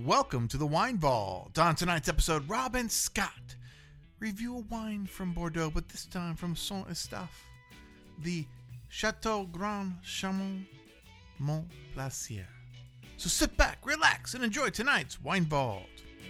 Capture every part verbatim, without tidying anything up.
welcome to the Wine Vault. On tonight's episode, Rob and Scott review a wine from Bordeaux, but this time from Saint-Eustache, the Chateau Grand Chamon Montplaisir. So sit back, relax, and enjoy tonight's Wine Vault.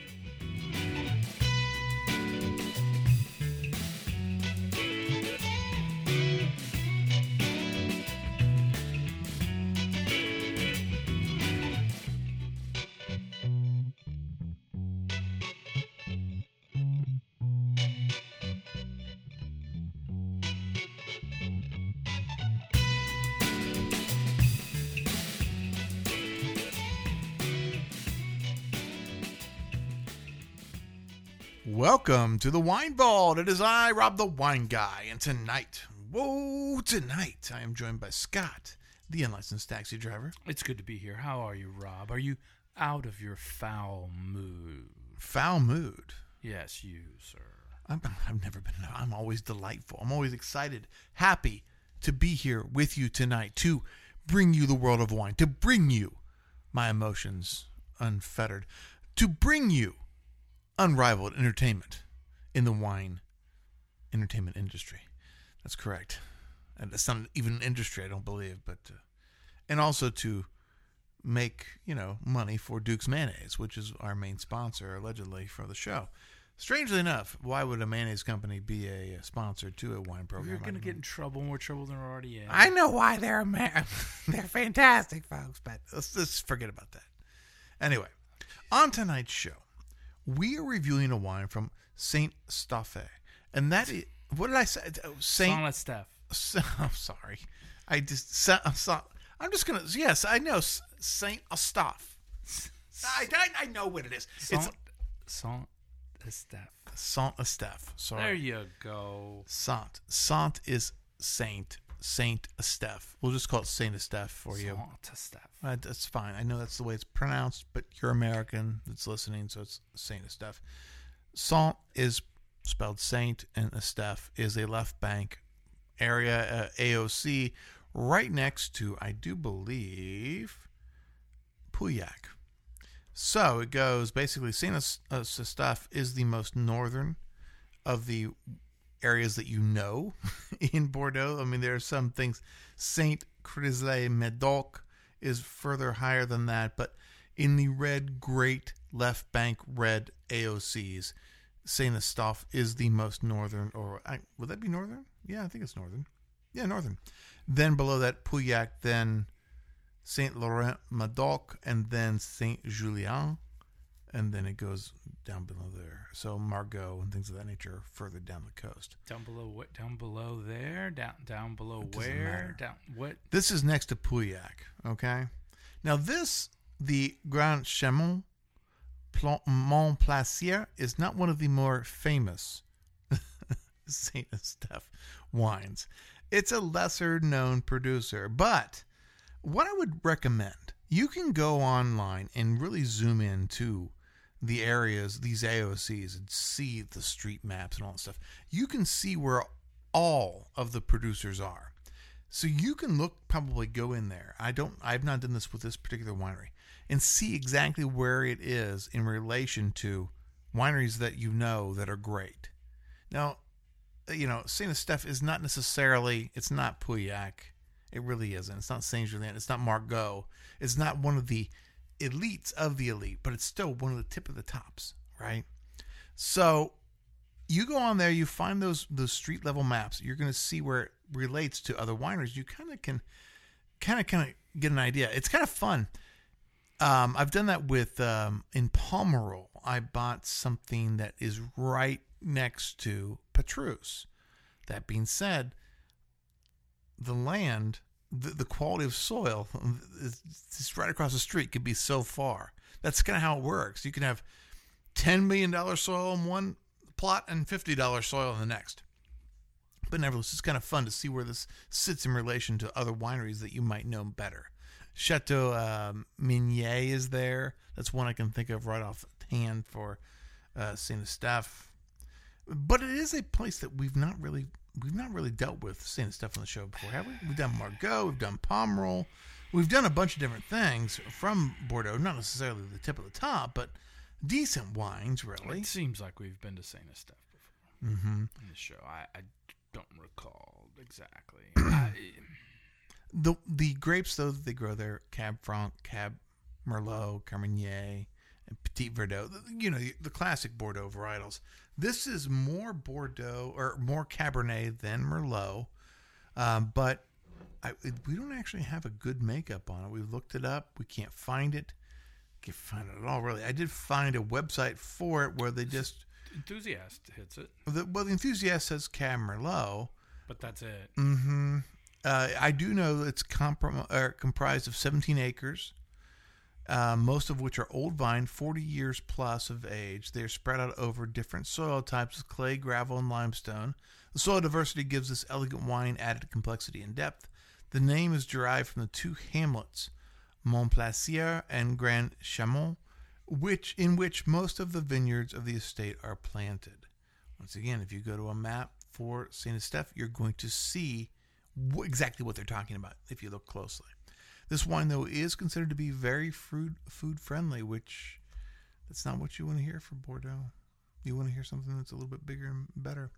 Welcome to the Wine Vault. It is I, Rob the Wine Guy, and tonight, whoa, tonight, I am joined by Scott, the unlicensed taxi driver. It's good to be here. How are you, Rob? Are you out of your foul mood? Foul mood? Yes, you, sir. I'm, I've never been, I'm always delightful. I'm always excited, happy to be here with you tonight, to bring you the world of wine, to bring you my emotions unfettered, to bring you unrivaled entertainment in the wine entertainment industry. That's correct. And it's not even an industry, I don't believe, but uh, and also to make, you know, money for Duke's Mayonnaise, which is our main sponsor allegedly for the show. Strangely enough, why would a mayonnaise company be a, a sponsor to a wine program? We're going to get in trouble, more trouble than we're already in. I know why they're ma- they're fantastic, folks, but let's, let's forget about that. Anyway, on tonight's show, we are reviewing a wine from Saint-Eustache, and that is, what did I say? Saint Saint-Eustache. I'm sorry, I just sa- I'm, so, I'm just gonna yes, I know Saint-Eustache. I, I I know what it is. Saint, it's Saint-Eustache. Saint-Eustache. Sorry. There you go. Saint. Saint is saint. Saint-Eustache. We'll just call it Saint-Eustache for you. Saint-Eustache. Uh, that's fine. I know that's the way it's pronounced, but you're American that's listening, so it's Saint-Eustache. Saint is spelled Saint, and Eustache is a left bank area, uh, A O C, right next to, I do believe, Pauillac. So it goes, basically, Saint-Eustache is the most northern of the areas that you know in Bordeaux. I mean, there are some things. Saint-Crislay-Médoc is further higher than that, but in the red, great left bank red A O Cs, Saint-Eustache is the most northern, or I, would that be northern? Yeah, I think it's northern. Yeah, northern. Then below that, Pauillac, then Saint-Laurent-Médoc, and then Saint-Julien, and then it goes down below there. So Margaux and things of that nature are further down the coast. Down below what? Down below there? Down down below where? Down what? This is next to Pauillac, okay? Now this, the Grand Chamon Montplaisir, is not one of the more famous Saint-Eustache wines. It's a lesser known producer, but what I would recommend, you can go online and really zoom in to the areas, these A O Cs, and see the street maps and all that stuff. You can see where all of the producers are. So you can look, probably go in there. I don't, I've not done this with this particular winery, and see exactly where it is in relation to wineries that you know that are great. Now, you know, Saint-Eustache is not necessarily, it's not Pauillac. It really isn't. It's not Saint-Julien. It's not Margaux. It's not one of the elites of the elite, but it's still one of the tip of the tops, right? So you go on there, you find those those street level maps. You're going to see where it relates to other wineries. You kind of can kind of kind of get an idea. It's kind of fun. Um, I've done that with um, in Pomerol. I bought something that is right next to Petrus. That being said, the land, the, the quality of soil, is just right across the street could be so far. That's kind of how it works. You can have ten million dollars soil in one plot and fifty dollars soil in the next. But nevertheless, it's kind of fun to see where this sits in relation to other wineries that you might know better. Chateau um, Mignet is there. That's one I can think of right off hand for uh, Saint-Eustache. But it is a place that we've not really we've not really dealt with Saint-Eustache on the show before, have we? We've done Margaux, we've done Pomerol, we've done a bunch of different things from Bordeaux, not necessarily the tip of the top, but decent wines, really. It seems like we've been to Saint Estèphe before Mm-hmm. in the show. I, I don't recall exactly. I, The the grapes, though, that they grow there, Cab Franc, Cab Merlot, Carmenere, and Petit Verdot, you know, the classic Bordeaux varietals. This is more Bordeaux, or more Cabernet than Merlot, um, but I, we don't actually have a good makeup on it. We've looked it up. We can't find it. Can't find it at all, really. I did find a website for it where they just... Enthusiast hits it, The, well, the enthusiast says Cab Merlot. but that's it. Mm-hmm. Uh, I do know that it's comprom- er, comprised of seventeen acres, uh, most of which are old vine, forty years plus of age. They're spread out over different soil types of clay, gravel, and limestone. The soil diversity gives this elegant wine added complexity and depth. The name is derived from the two hamlets, Montplaisir and Grand Chamon, which in which most of the vineyards of the estate are planted. Once again, if you go to a map for Saint Estèphe, you're going to see wh- exactly what they're talking about if you look closely. This wine, though, is considered to be very food food friendly, which that's not what you want to hear for Bordeaux. You want to hear something that's a little bit bigger and better.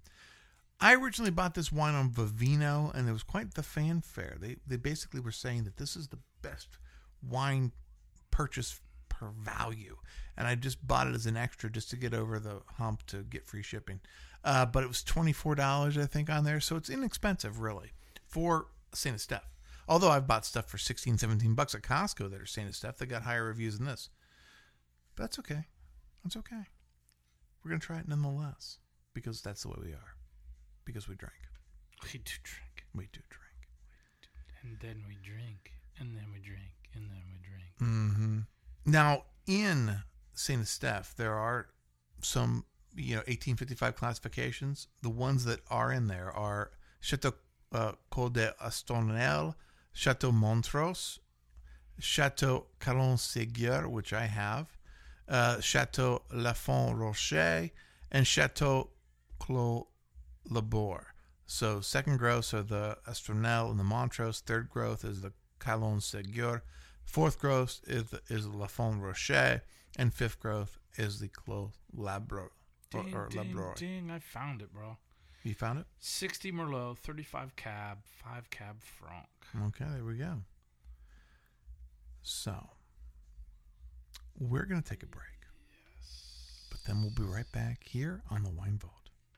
I originally bought this wine on Vivino, and there was quite the fanfare. They they basically were saying that this is the best wine purchase per value, and I just bought it as an extra just to get over the hump to get free shipping. Uh, but it was twenty-four dollars, I think, on there, so it's inexpensive, really, for Saint Estèphe. Although I've bought stuff for sixteen, seventeen bucks at Costco that are Saint Estèphe that got higher reviews than this. But that's okay. That's okay. We're going to try it nonetheless, because that's the way we are. Because we drink. We do drink, We do drink. and then we drink, and then we drink, and then we drink. Mm-hmm. Now, in Saint Estèphe, there are some, you know, eighteen fifty-five classifications. The ones that are in there are Chateau uh, Col d'Astonel, Chateau Montrose, Chateau Calon-Ségur, which I have, uh, Chateau Lafont Rocher, and Chateau Clos Labor. So second growth are the Astronel and the Montrose. Third growth is the Calon-Ségur. Fourth growth is the, is the Lafont Rocher, and fifth growth is the Clos Labro or, Ding, or ding, Labroy. ding, I found it, bro. You found it? sixty Merlot, thirty-five Cab, five Cab Franc. Okay, there we go. So we're gonna take a break, Yes. but then we'll be right back here on the Wine Vault.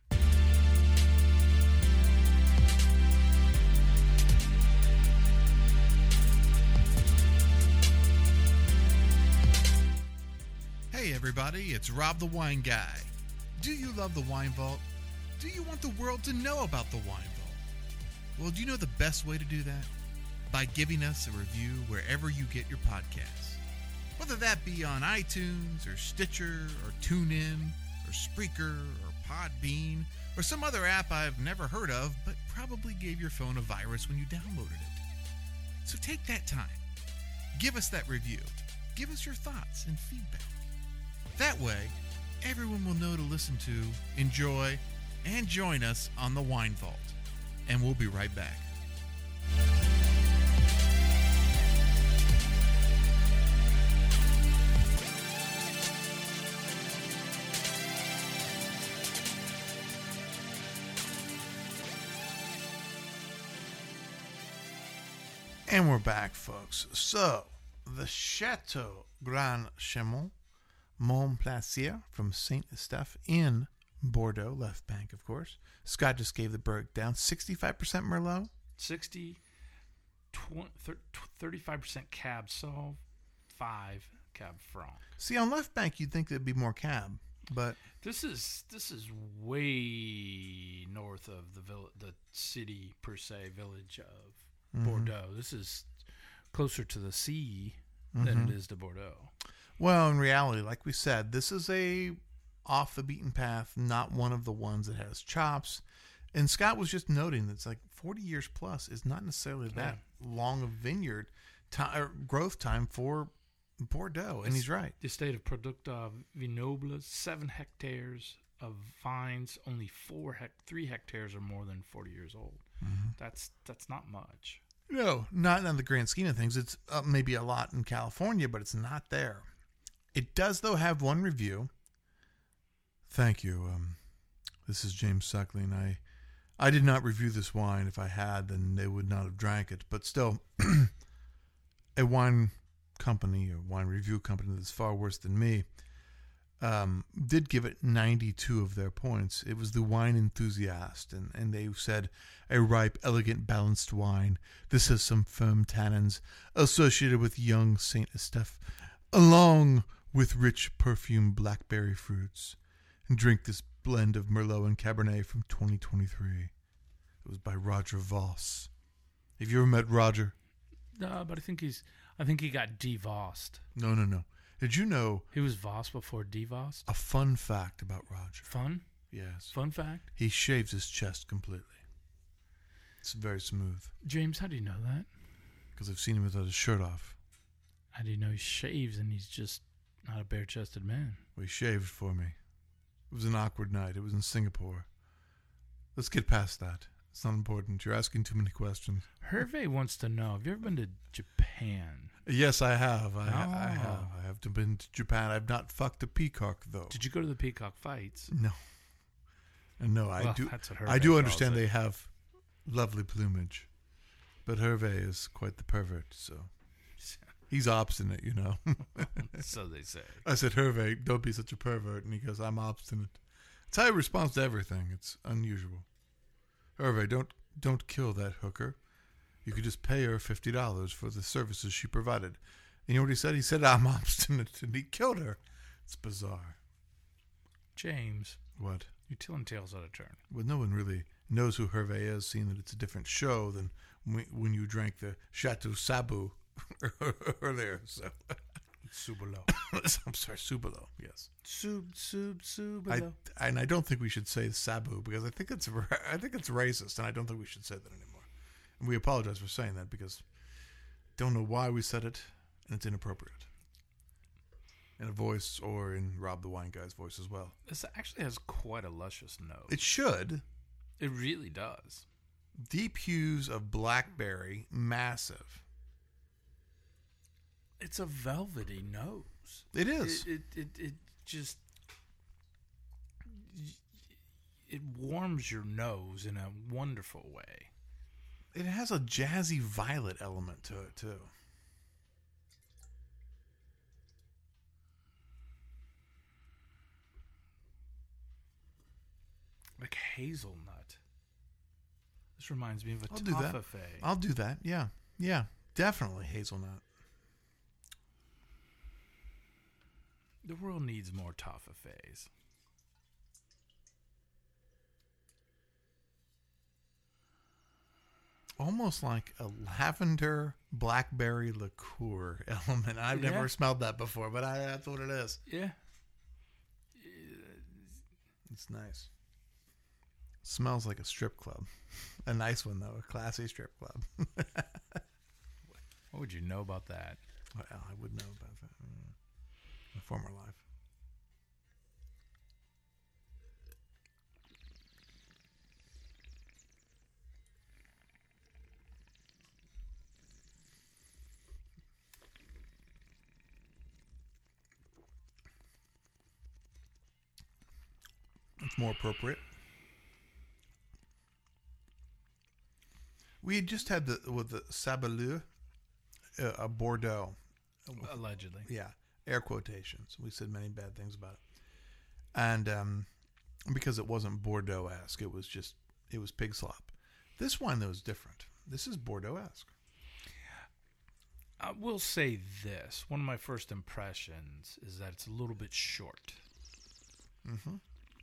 Hey everybody, it's Rob the Wine Guy. Do you love the Wine Vault? Do you want the world to know about the Wine Vault? Well, do you know the best way to do that? By giving us a review wherever you get your podcasts. Whether that be on iTunes or Stitcher or TuneIn or Spreaker or Podbean or some other app I've never heard of but probably gave your phone a virus when you downloaded it. So take that time. Give us that review. Give us your thoughts and feedback. That way, everyone will know to listen to, enjoy, and join us on the Wine Vault. And we'll be right back. And we're back, folks. So, the Chateau Grand Chamon Montplaisir from Saint Estèphe in Bordeaux, left bank, of course. Scott just gave the breakdown. sixty-five percent Merlot. sixty, twenty, thirty-five percent Cab Sauv, five Cab Franc. See, on left bank, you'd think there'd be more cab, but This is this is way north of the vill- the city per se village of Mhm. Bordeaux. This is closer to the sea Mhm. than it is to Bordeaux. well, in reality, like we said, this is a off the beaten path, not one of the ones that has chops. And Scott was just noting that it's like forty years plus is not necessarily that long of vineyard time or growth time for Bordeaux, and he's right. The estate of Producta Vignobles, seven hectares of vines, only four hec- three hectares are more than forty years old. Mm-hmm. That's that's not much. No, not in the grand scheme of things. It's uh, maybe a lot in California, but it's not there. It does, though, have one review. Thank you. Um, this is James Suckling. I, I did not review this wine. If I had, then they would not have drank it. But still, a wine company, a wine review company that's far worse than me, um, did give it ninety-two of their points. It was the Wine Enthusiast, and, and they said, a ripe, elegant, balanced wine. This has some firm tannins associated with young Saint Estephe, along with rich perfumed blackberry fruits. And drink this blend of Merlot and Cabernet from twenty twenty-three. It was by Roger Voss. Have you ever met Roger? No, but I think he's. I think he got devossed. No, no, no. Did you know He was Voss before devossed. a fun fact about Roger? Fun, Yes. fun fact. He shaves his chest completely. It's very smooth. James, how do you know that? Because I've seen him without his shirt off. How do you know he shaves and he's just not a bare-chested man? Well, he shaved for me. It was an awkward night. It was in Singapore. Let's get past that. It's not important. You're asking too many questions. Hervé wants to know, have you ever been to Japan? Yes, I have. I, ha- I Oh. have. I have been to Japan. I've not fucked a peacock, though. Did you go to the peacock fights? No. And no, I Well, do. that's what Hervé I do calls understand it. they have lovely plumage, but Hervé is quite the pervert. So he's obstinate, you know. So they say. I said, Hervé, don't be such a pervert, and he goes, I'm obstinate. It's how he responds to everything. It's unusual. Hervé, don't don't kill that hooker. You could just pay her fifty dollars for the services she provided. And you know what he said? He said, I'm obstinate, and he killed her. It's bizarre. James, What? you're telling tales out of turn. Well, no one really knows who Hervé is, seeing that it's a different show than when when you drank the Chateau Sabu earlier. So, Subalo. I'm sorry, Subalo. Yes, Sub, sub, I, subalo. and I don't think we should say Sabu because I think it's ra- I think it's racist, and I don't think we should say that anymore. And we apologize for saying that because don't know why we said it, and it's inappropriate in a voice or in Rob the Wine Guy's voice as well. This actually has quite a luscious nose. It should. It really does. Deep hues of blackberry, massive. It's a velvety nose. It is. It it, it, it just it warms your nose in a wonderful way. It has a jazzy violet element to it, too. Like hazelnut. This reminds me of a I'll do that. toffee. I'll do that. Yeah. Yeah. Definitely hazelnut. The world needs more toffees. Almost like a lavender blackberry liqueur element. I've Yeah. never smelled that before, but I, that's what it is. Yeah. It's nice. Smells like a strip club. A nice one, though. A classy strip club. What would you know about that? Well, I would know about that. Mm. My former life. It's more appropriate. We had just had the with the Sabalue, uh, a Bordeaux. Allegedly. Yeah, air quotations. We said many bad things about it, and um, because it wasn't Bordeaux-esque, it was just it was pig slop. This wine though is different. This is Bordeaux-esque. I will say this. One of my first impressions is that it's a little bit short. Mm-hmm.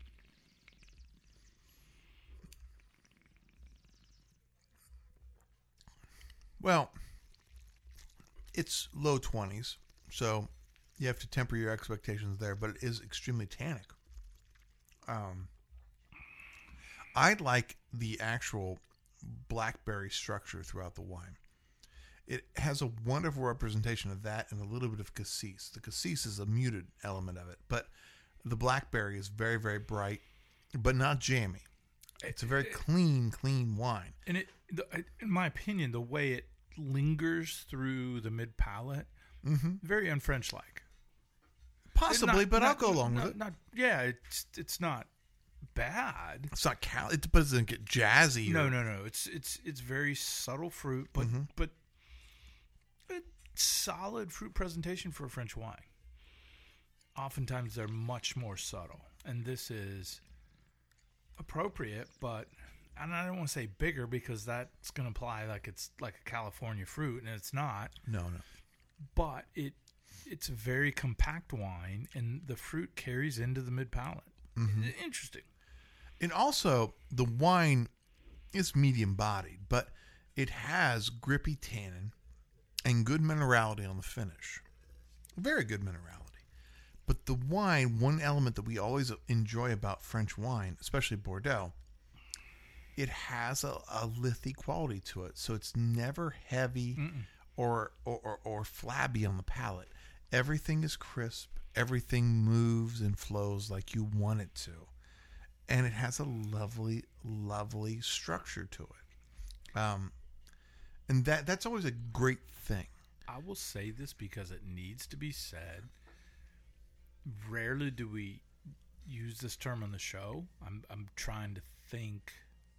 Well, it's low twenties, so you have to temper your expectations there, but it is extremely tannic. Um, I like the actual blackberry structure throughout the wine. It has a wonderful representation of that and a little bit of cassis. The cassis is a muted element of it, but the blackberry is very, very bright, but not jammy. It's a very clean, clean wine. And it, the, in my opinion, the way it lingers through the mid palate. Mm-hmm. Very un-French like. Possibly, Not- but I'll not- go along not- with it. Not, yeah, it's it's not bad. It's not cal. It doesn't get jazzy. No, or, no, no. It's it's it's very subtle fruit, but Mhm. but a solid fruit presentation for a French wine. Oftentimes they're much more subtle, and this is appropriate, but and I don't want to say bigger because that's going to imply like it's like a California fruit, and it's not. no, no. But it it's a very compact wine, and the fruit carries into the mid palate. Mm-hmm. Interesting. And also, the wine is medium bodied, but it has grippy tannin and good minerality on the finish. Very good minerality. But the wine, one element that we always enjoy about French wine, especially Bordeaux, it has a, a lithy quality to it. So it's never heavy or, or, or, or flabby on the palate. Everything is crisp. Everything moves and flows like you want it to. And it has a lovely, lovely structure to it. Um, and that that's always a great thing. I will say this because it needs to be said. Rarely do we use this term on the show. I'm I'm trying to think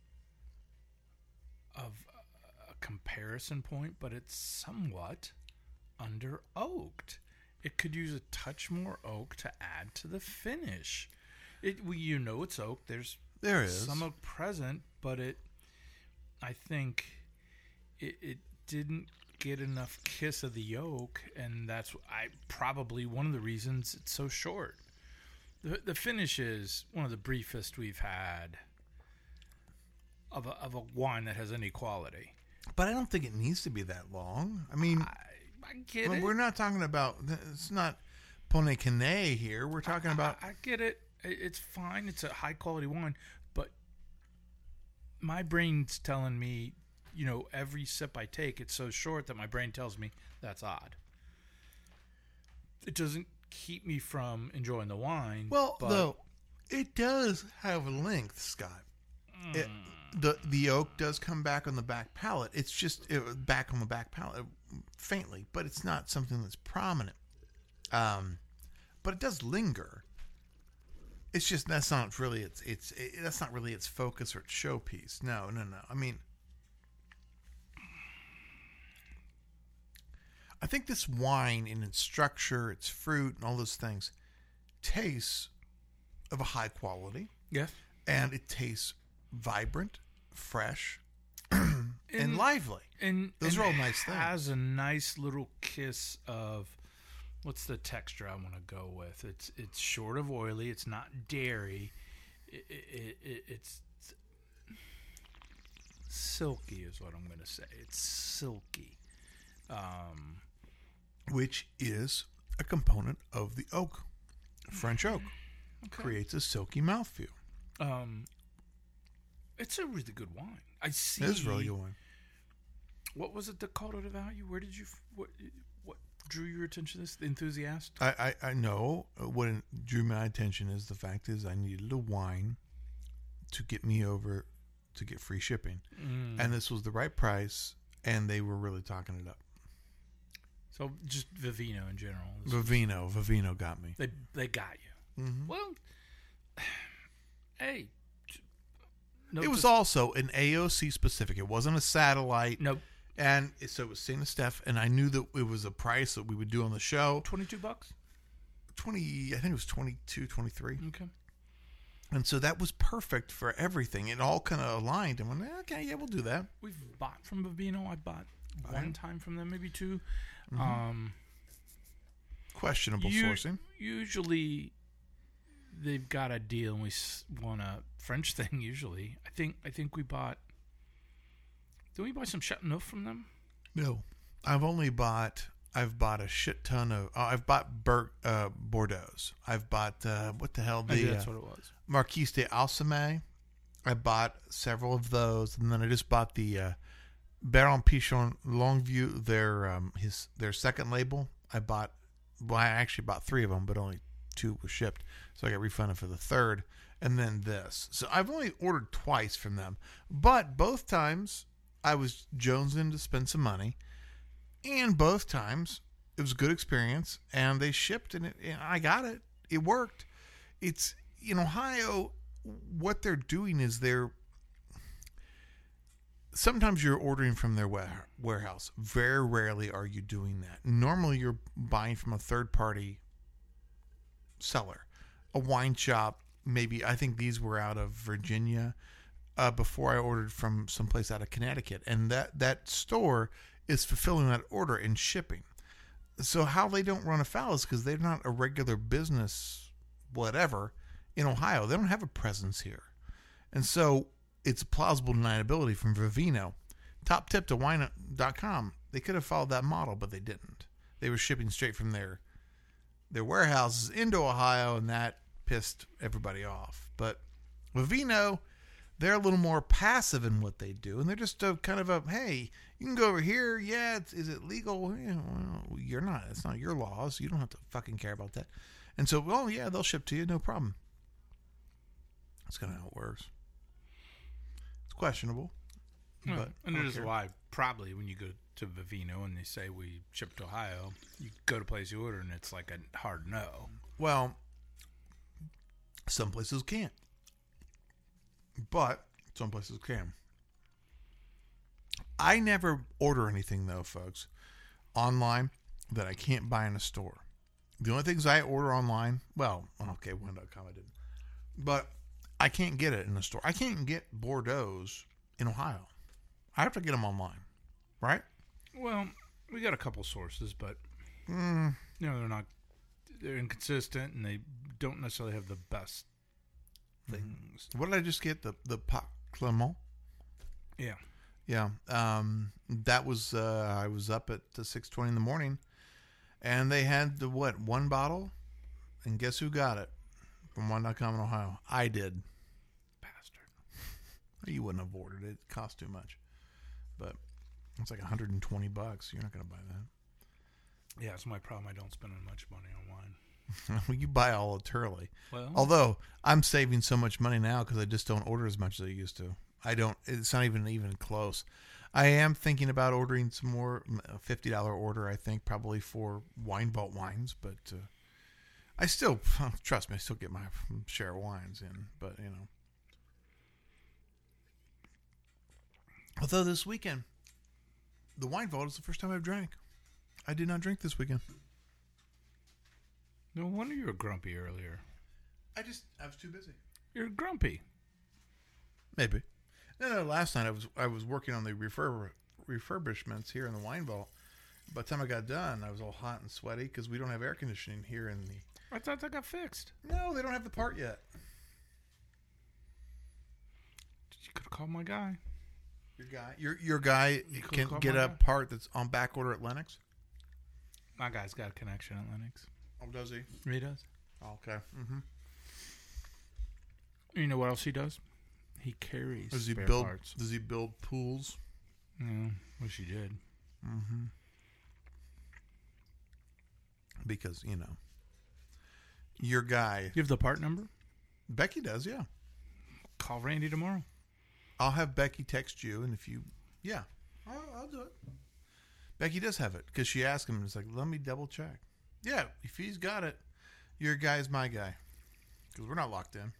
of a comparison point, but it's somewhat under oaked. It could use a touch more oak to add to the finish. It well, you know it's oak. There's There is. some oak present, but it I think it it didn't get enough kiss of the oak, and that's I probably one of the reasons it's so short. The the finish is one of the briefest we've had of a, of a wine that has any quality. But I don't think it needs to be that long. I mean, I, I get well, it. we're not talking about, it's not Poney Canet here. We're talking I, about, I, I get it. It- It's fine. It's a high quality wine, but my brain's telling me, you know, every sip I take, it's so short that my brain tells me that's odd. It doesn't keep me from enjoying the wine. well, but, though, it does have a length, Scott. mm, It, the the oak does come back on the back palate. It's just it, back on the back palate faintly, but it's not something that's prominent. Um, but it does linger. It's just that's not really its it's it, that's not really its focus or its showpiece. No, no, no. I mean, I think this wine in its structure, its fruit, and all those things tastes of a high quality, yeah. and it tastes vibrant, fresh, and, And- lively. And Those and are all nice things. Has a nice little kiss of what's the texture I want to go with? It's it's short of oily. It's not dairy. It, it, it, it's silky is what I'm going to say. It's silky. Um, Which is a component of the oak. French oak okay. creates a silky mouthfeel. Um, it's a really good wine. I see. It is really good wine. What was it that called it a value? Where did you what what drew your attention to this? The enthusiast. I, I, I know what drew my attention is the fact is I needed a wine to get me over to get free shipping. Mm. And this was the right price, and they were really talking it up. So just Vivino in general. Vivino, Vivino got me. They they got you. Mm-hmm. Well, hey, no It was dis- also an A O C specific. It wasn't a satellite. no And so it was Saint Esteph, and I knew that it was a price that we would do on the show. twenty-two bucks. twenty, I think it was twenty-two, twenty-three. Okay. And so that was perfect for everything. It all kind of aligned. And went, okay, yeah, we'll do that. We've bought from Vivino. I bought Oh, one yeah? time from them, maybe two. Mm-hmm. Um, Questionable u- sourcing. Usually, they've got a deal, and we s- want a French thing. Usually, I think I think we bought. Did we buy some Chateauneuf from them? No, I've only bought. I've bought a shit ton of. Uh, I've bought Bur- uh, Bordeaux's. I've bought uh, what the hell the Maybe that's uh, what it was. Marquise de Alcemay. I bought several of those, and then I just bought the uh, Baron Pichon Longview. Their um, his their second label. I bought. Well, I actually bought three of them, but only two was shipped, so I got refunded for the third. And then this. So I've only ordered twice from them, but both times I was jonesing to spend some money. And both times, it was a good experience, and they shipped, and, it, and I got it. It worked. It's in Ohio, what they're doing is they're sometimes you're ordering from their warehouse. Very rarely are you doing that. Normally, you're buying from a third-party seller, a wine shop. Maybe I think these were out of Virginia. Uh, before I ordered from someplace out of Connecticut, and that that store is fulfilling that order and shipping. So how they don't run afoul is because they're not a regular business, whatever, in Ohio. They don't have a presence here. And so it's a plausible deniability from Vivino. Top tip to wine dot com. They could have followed that model, but they didn't. They were shipping straight from their their warehouses into Ohio, and that pissed everybody off. But Vivino, they're a little more passive in what they do, and they're just a kind of a, hey, you can go over here. Yeah, it's, is it legal? Yeah, well, you're not. It's not your laws. You don't have to fucking care about that. And so, well, yeah, they'll ship to you, no problem. That's kind of how it works. It's questionable. Well, but and it is care. why probably when you go to Vivino and they say we ship to Ohio, you go to place you order and it's like a hard no. Well, some places can't. But some places can. I never order anything, though, folks, online that I can't buy in a store. The only things I order online, well, okay, wine dot com I didn't. But I can't get it in a store. I can't get Bordeaux's in Ohio. I have to get them online, right? Well, we got a couple sources, but Mm, you know they're not. They're inconsistent, and they don't necessarily have the best things. what did I just get? The the Pat Clement? Yeah. Yeah. Um, that was, uh, I was up at six twenty in the morning, and they had the, what, one bottle? And guess who got it? From wine dot com in Ohio. I did. Bastard. You wouldn't have ordered it. It cost too much. But it's like one hundred twenty bucks. You're not going to buy that. Yeah, it's my problem. I don't spend much money on wine. Well, you buy all of Turley. Well, Although I'm saving so much money now because I just don't order as much as I used to. I don't. It's not even even close. I am thinking about ordering some more. A fifty dollars order, I think, probably for Wine Vault wines. But uh, I still, trust me, I still get my share of wines in. But, you know. Although this weekend, the Wine Vault is the first time I've drank. I did not drink this weekend. no wonder you were grumpy earlier. I just, I was too busy. You're grumpy. Maybe. No, no, last night I was I was working on the refurb, refurbishments here in the Wine Vault. By the time I got done, I was all hot and sweaty because we don't have air conditioning here in the... I thought that got fixed. No, they don't have the part yet. You could have called my guy. Your guy, your your guy You could've can called get my a guy. part that's on back order at Lennox. My guy's got a connection at Lennox. Oh, does he? He does. Okay. Mm-hmm. You know what else he does? He carries Does he spare build? parts. Does he build pools? Yeah, wish he did. Mm-hmm. Because you know, your guy You have the part number? Becky does. Yeah, Call Randy tomorrow. I'll have Becky text you, and if you, yeah, I'll, I'll do it. Becky does have it because she asked him, and it's like, let me double check. Yeah, if he's got it, your guy's my guy because we're not locked in.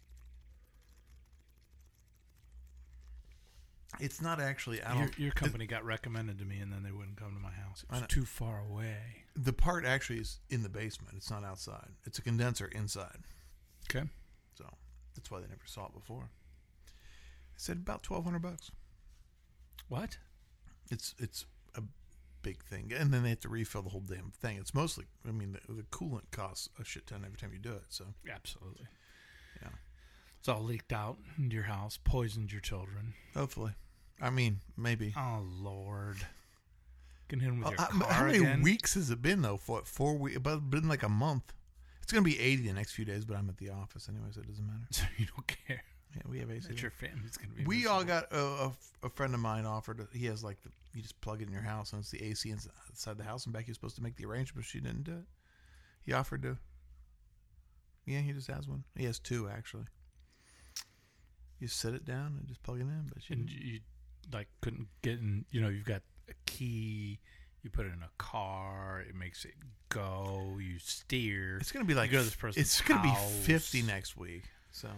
It's not actually. I Your, don't. your company got recommended to me, and then they wouldn't come to my house. It I was know. too far away. The part actually is in the basement. It's not outside. It's a condenser inside. Okay. So that's why they never saw it before. I said about twelve hundred bucks. What? It's it's a big thing, and then they have to refill the whole damn thing. It's mostly, I mean, the, the coolant costs a shit ton every time you do it. So Absolutely. yeah, It's all leaked out into your house, poisoned your children. hopefully. I mean, maybe. Oh, Lord. Can hit him with Uh, your how- car how many again? weeks has it been though? For four weeks, but it's been like a month. It's gonna be eighty the next few days, but I'm at the office anyway, so it doesn't matter. So you don't care Yeah, we have A C. that your family's going to be We all miserable. got a, a, a friend of mine offered. He has like the, you just plug it in your house and it's the A C inside the house. And Becky was supposed to make the arrangement, but she didn't do it. He offered to. Yeah, he just has one. He has two actually. You sit it down and just plug it in, but she And didn't. you, like, couldn't get in, you know, you've got a key You put it in a car. It makes it go. You steer. It's gonna be like you go to this person's it's gonna be house. fifty next week. So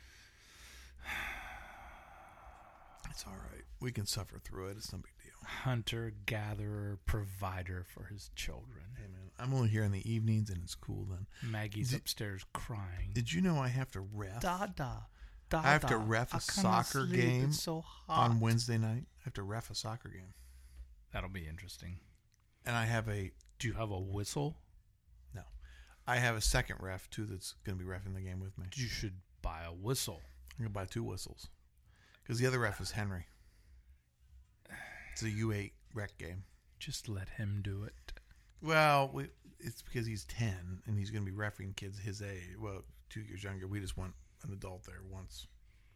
it's all right. We can suffer through it. It's no big deal. Hunter, gatherer, provider for his children. Hey man, I'm only here in the evenings, and it's cool then. Maggie's Did- upstairs crying. Did you know I have to ref Da da. Da, I have to da. ref a I cannot soccer sleep. game It's so hot. on Wednesday night? I have to ref a soccer game, That'll be interesting. and I have a Do you have a whistle? no, I have a second ref too that's going to be reffing the game with me. You should buy a whistle. I'm gonna buy two whistles because the other ref is Henry. It's a U eight rec game. Just let him do it. Well, we, it's because he's ten and he's going to be refereeing kids his age. Well, two years younger. We just want an adult there once.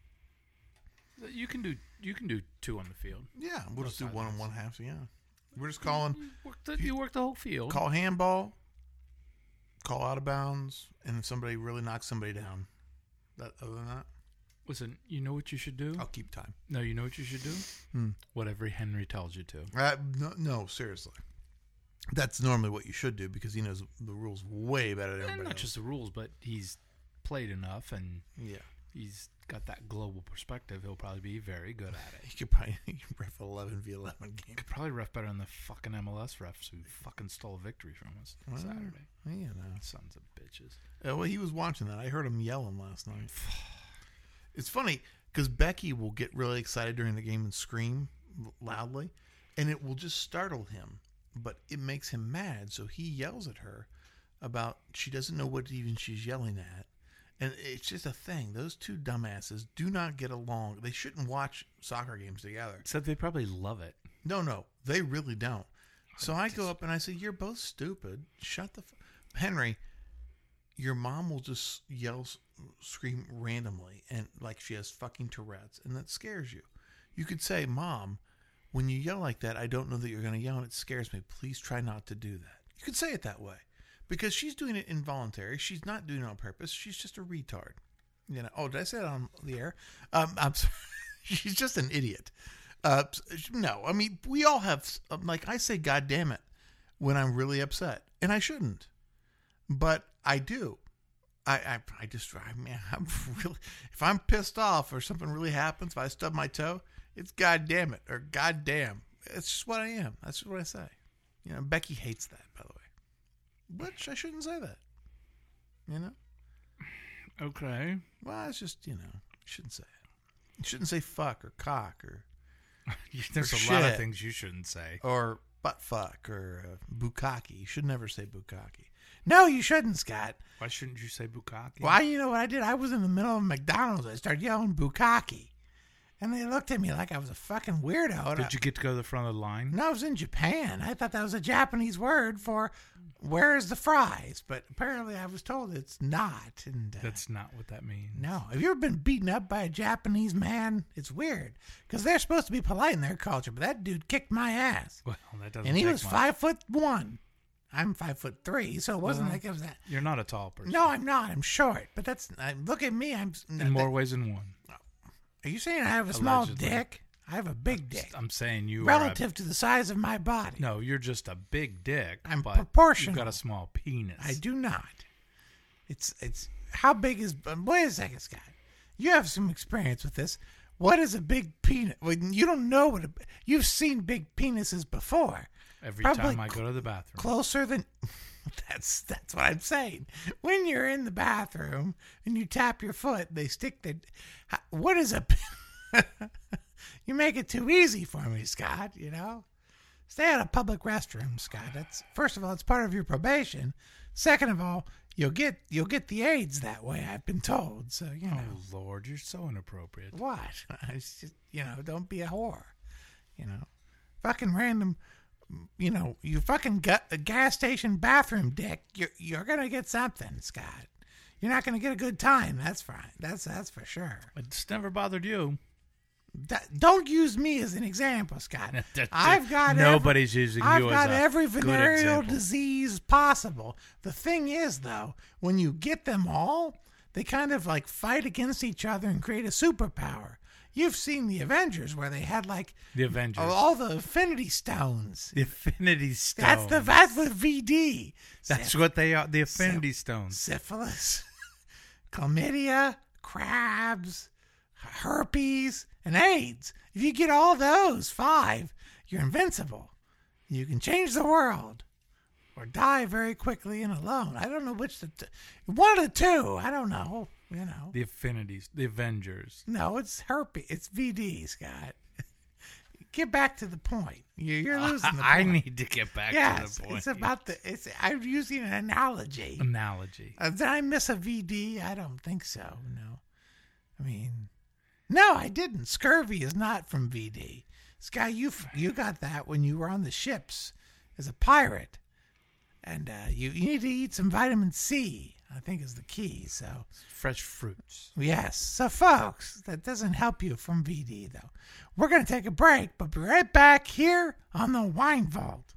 You can do you can do two on the field. Yeah, we'll Both just do sides one of and it. one half. So yeah, we're just calling. You work the, you work the whole field. Call handball. Call out of bounds, and if somebody really knocks somebody down. That other than that, Listen, you know what you should do? I'll keep time. No, you know what you should do? Hmm. Whatever Henry tells you to. Uh, no, no, seriously. That's normally what you should do because he knows the rules way better than And everybody not else. just the rules, but he's played enough and Yeah. he's got that global perspective. He'll probably be very good at it. He could probably he could ref eleven v eleven game. Could probably ref better than the fucking M L S refs who fucking stole a victory from us Well, Saturday. You know. Sons of bitches. Uh, well, he was watching that. I heard him yelling last night. It's funny because Becky will get really excited during the game and scream loudly, and it will just startle him. But it makes him mad, so he yells at her about she doesn't know what even she's yelling at. And it's just a thing. Those two dumbasses do not get along. They shouldn't watch soccer games together. Except they probably love it. No, no, they really don't. So I go up and I say, "You're both stupid. Shut the f-. Henry, your mom will just yell, s- scream randomly, and like she has fucking Tourette's, and that scares you. You could say, Mom, when you yell like that, I don't know that you're going to yell, and it scares me. Please try not to do that." You could say it that way because she's doing it involuntary. She's not doing it on purpose. She's just a retard. You know. Oh, did I say that on the air? Um, I'm sorry. She's just an idiot. Uh, no, I mean, we all have, like, I say, God damn it, when I'm really upset, and I shouldn't, but I do. I, I, I just, I mean, I'm really, if I'm pissed off or something really happens, if I stub my toe, it's God damn it, or God damn. It's just what I am. That's just what I say. You know, Becky hates that, by the way, which I shouldn't say that, you know? Okay. Well, it's just, you know, you shouldn't say it. You shouldn't say fuck or cock or There's Or a lot of shit. things you shouldn't say. or butt fuck or uh, bukkake. You should never say bukkake. No, you shouldn't, Scott. Why shouldn't you say bukkake? Why? You know what I did? I was in the middle of McDonald's. I started yelling bukkake, and they looked at me like I was a fucking weirdo. And I- Did you get to go to the front of the line? No, I was in Japan. I thought that was a Japanese word for "where's the fries," but apparently I was told it's not. And uh, That's not what that means. no, have you ever been beaten up by a Japanese man? It's weird because they're supposed to be polite in their culture, but that dude kicked my ass, Well, that doesn't and he take was much. five foot one. I'm five foot three, so it wasn't Well, like it was that. You're not a tall person. No, I'm not. I'm short, but that's. I, look at me. I'm. In more ways than one. Are you saying I have a small Allegedly. dick? I have a big dick I'm saying you relative to the size of my body. are a, No, you're just a big dick. I'm but proportional. You've got a small penis. I do not. It's it's how big is? Wait a second, Scott. You have some experience with this. What is a big penis? Well, you don't know what a, you've seen big penises before. Every Probably time I go to the bathroom. Closer than. That's that's what I'm saying. When you're in the bathroom and you tap your foot, they stick the. how- What is a? You make it too easy for me, Scott. You know, stay out of public restrooms, Scott. That's first of all, it's part of your probation. Second of all, you'll get you'll get the AIDS that way. I've been told. So you know Oh, Lord, you're so inappropriate. what? It's just, you know, don't be a whore. You know, fucking random. You know, you fucking got a gas station bathroom dick. You're you're gonna get something, Scott. You're not gonna get a good time. That's fine. That's that's for sure. It's never bothered you. That, don't use me as an example, Scott. I've got Nobody's every, using I've you got as a every good venereal example. disease possible. The thing is, though, when you get them all, they kind of like fight against each other and create a superpower. You've seen the Avengers where they had like The Avengers. all the Infinity Stones. The Infinity Stones. That's the that's the V D. That's what they are. The Infinity Stones. Syphilis, chlamydia, crabs, herpes, and AIDS. If you get all those five, you're invincible. You can change the world or die very quickly and alone. I don't know which the t- one of the two. I don't know. You know. The Affinities. The Avengers. No, it's herpes. It's V D, Scott. Get back to the point. You're, you're losing the point. I need to get back yes, to the point. it's about the. It's. I'm using an analogy. Analogy. Uh, did I miss a V D? I don't think so. No. I mean, no, I didn't. Scurvy is not from V D. Sky, you you got that when you were on the ships as a pirate, and uh, you you need to eat some vitamin C. I think is the key. So Fresh fruits. yes. So folks, that doesn't help you from V D though. We're gonna take a break, but be right back here on the Wine Vault.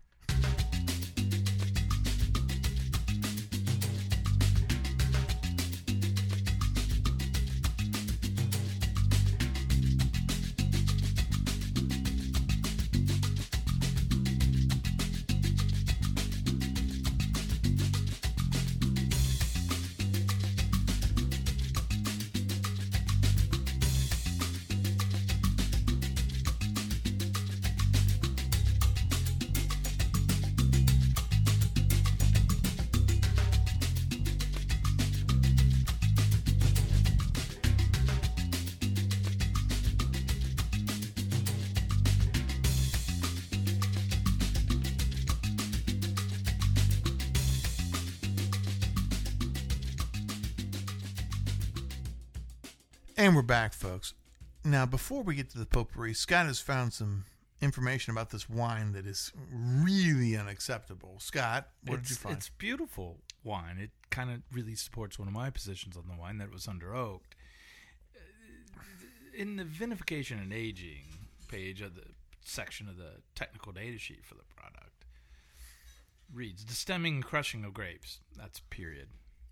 And we're back, folks. Now, before we get to the potpourri, Scott has found some information about this wine that is really unacceptable. Scott, what it's, did you find? It's beautiful wine. It kind of really supports one of my positions on the wine, that it was under oaked. In the vinification and aging page of the section of the technical data sheet for the product, reads, the stemming and crushing of grapes. That's period.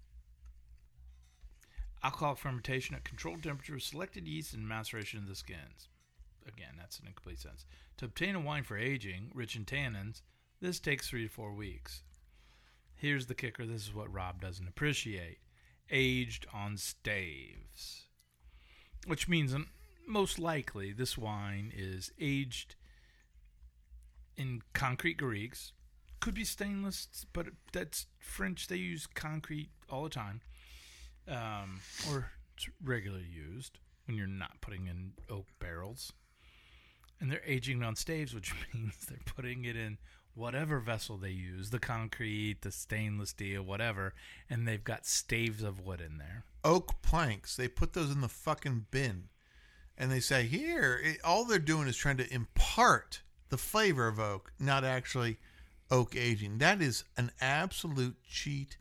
Alcoholic fermentation at controlled temperature, selected yeast, and maceration of the skins. Again, that's an incomplete sentence. To obtain a wine for aging, rich in tannins, this takes three to four weeks. Here's the kicker. This is what Rob doesn't appreciate. Aged on staves. Which means, um, most likely, this wine is aged in concrete garrigues. Could be stainless, but that's French. They use concrete all the time. Um, or it's regularly used when you're not putting in oak barrels. And they're aging on staves, which means they're putting it in whatever vessel they use, the concrete, the stainless steel, whatever, and they've got staves of wood in there. Oak planks. They put those in the fucking bin. And they say, here, it, all they're doing is trying to impart the flavor of oak, not actually oak aging. That is an absolute cheat.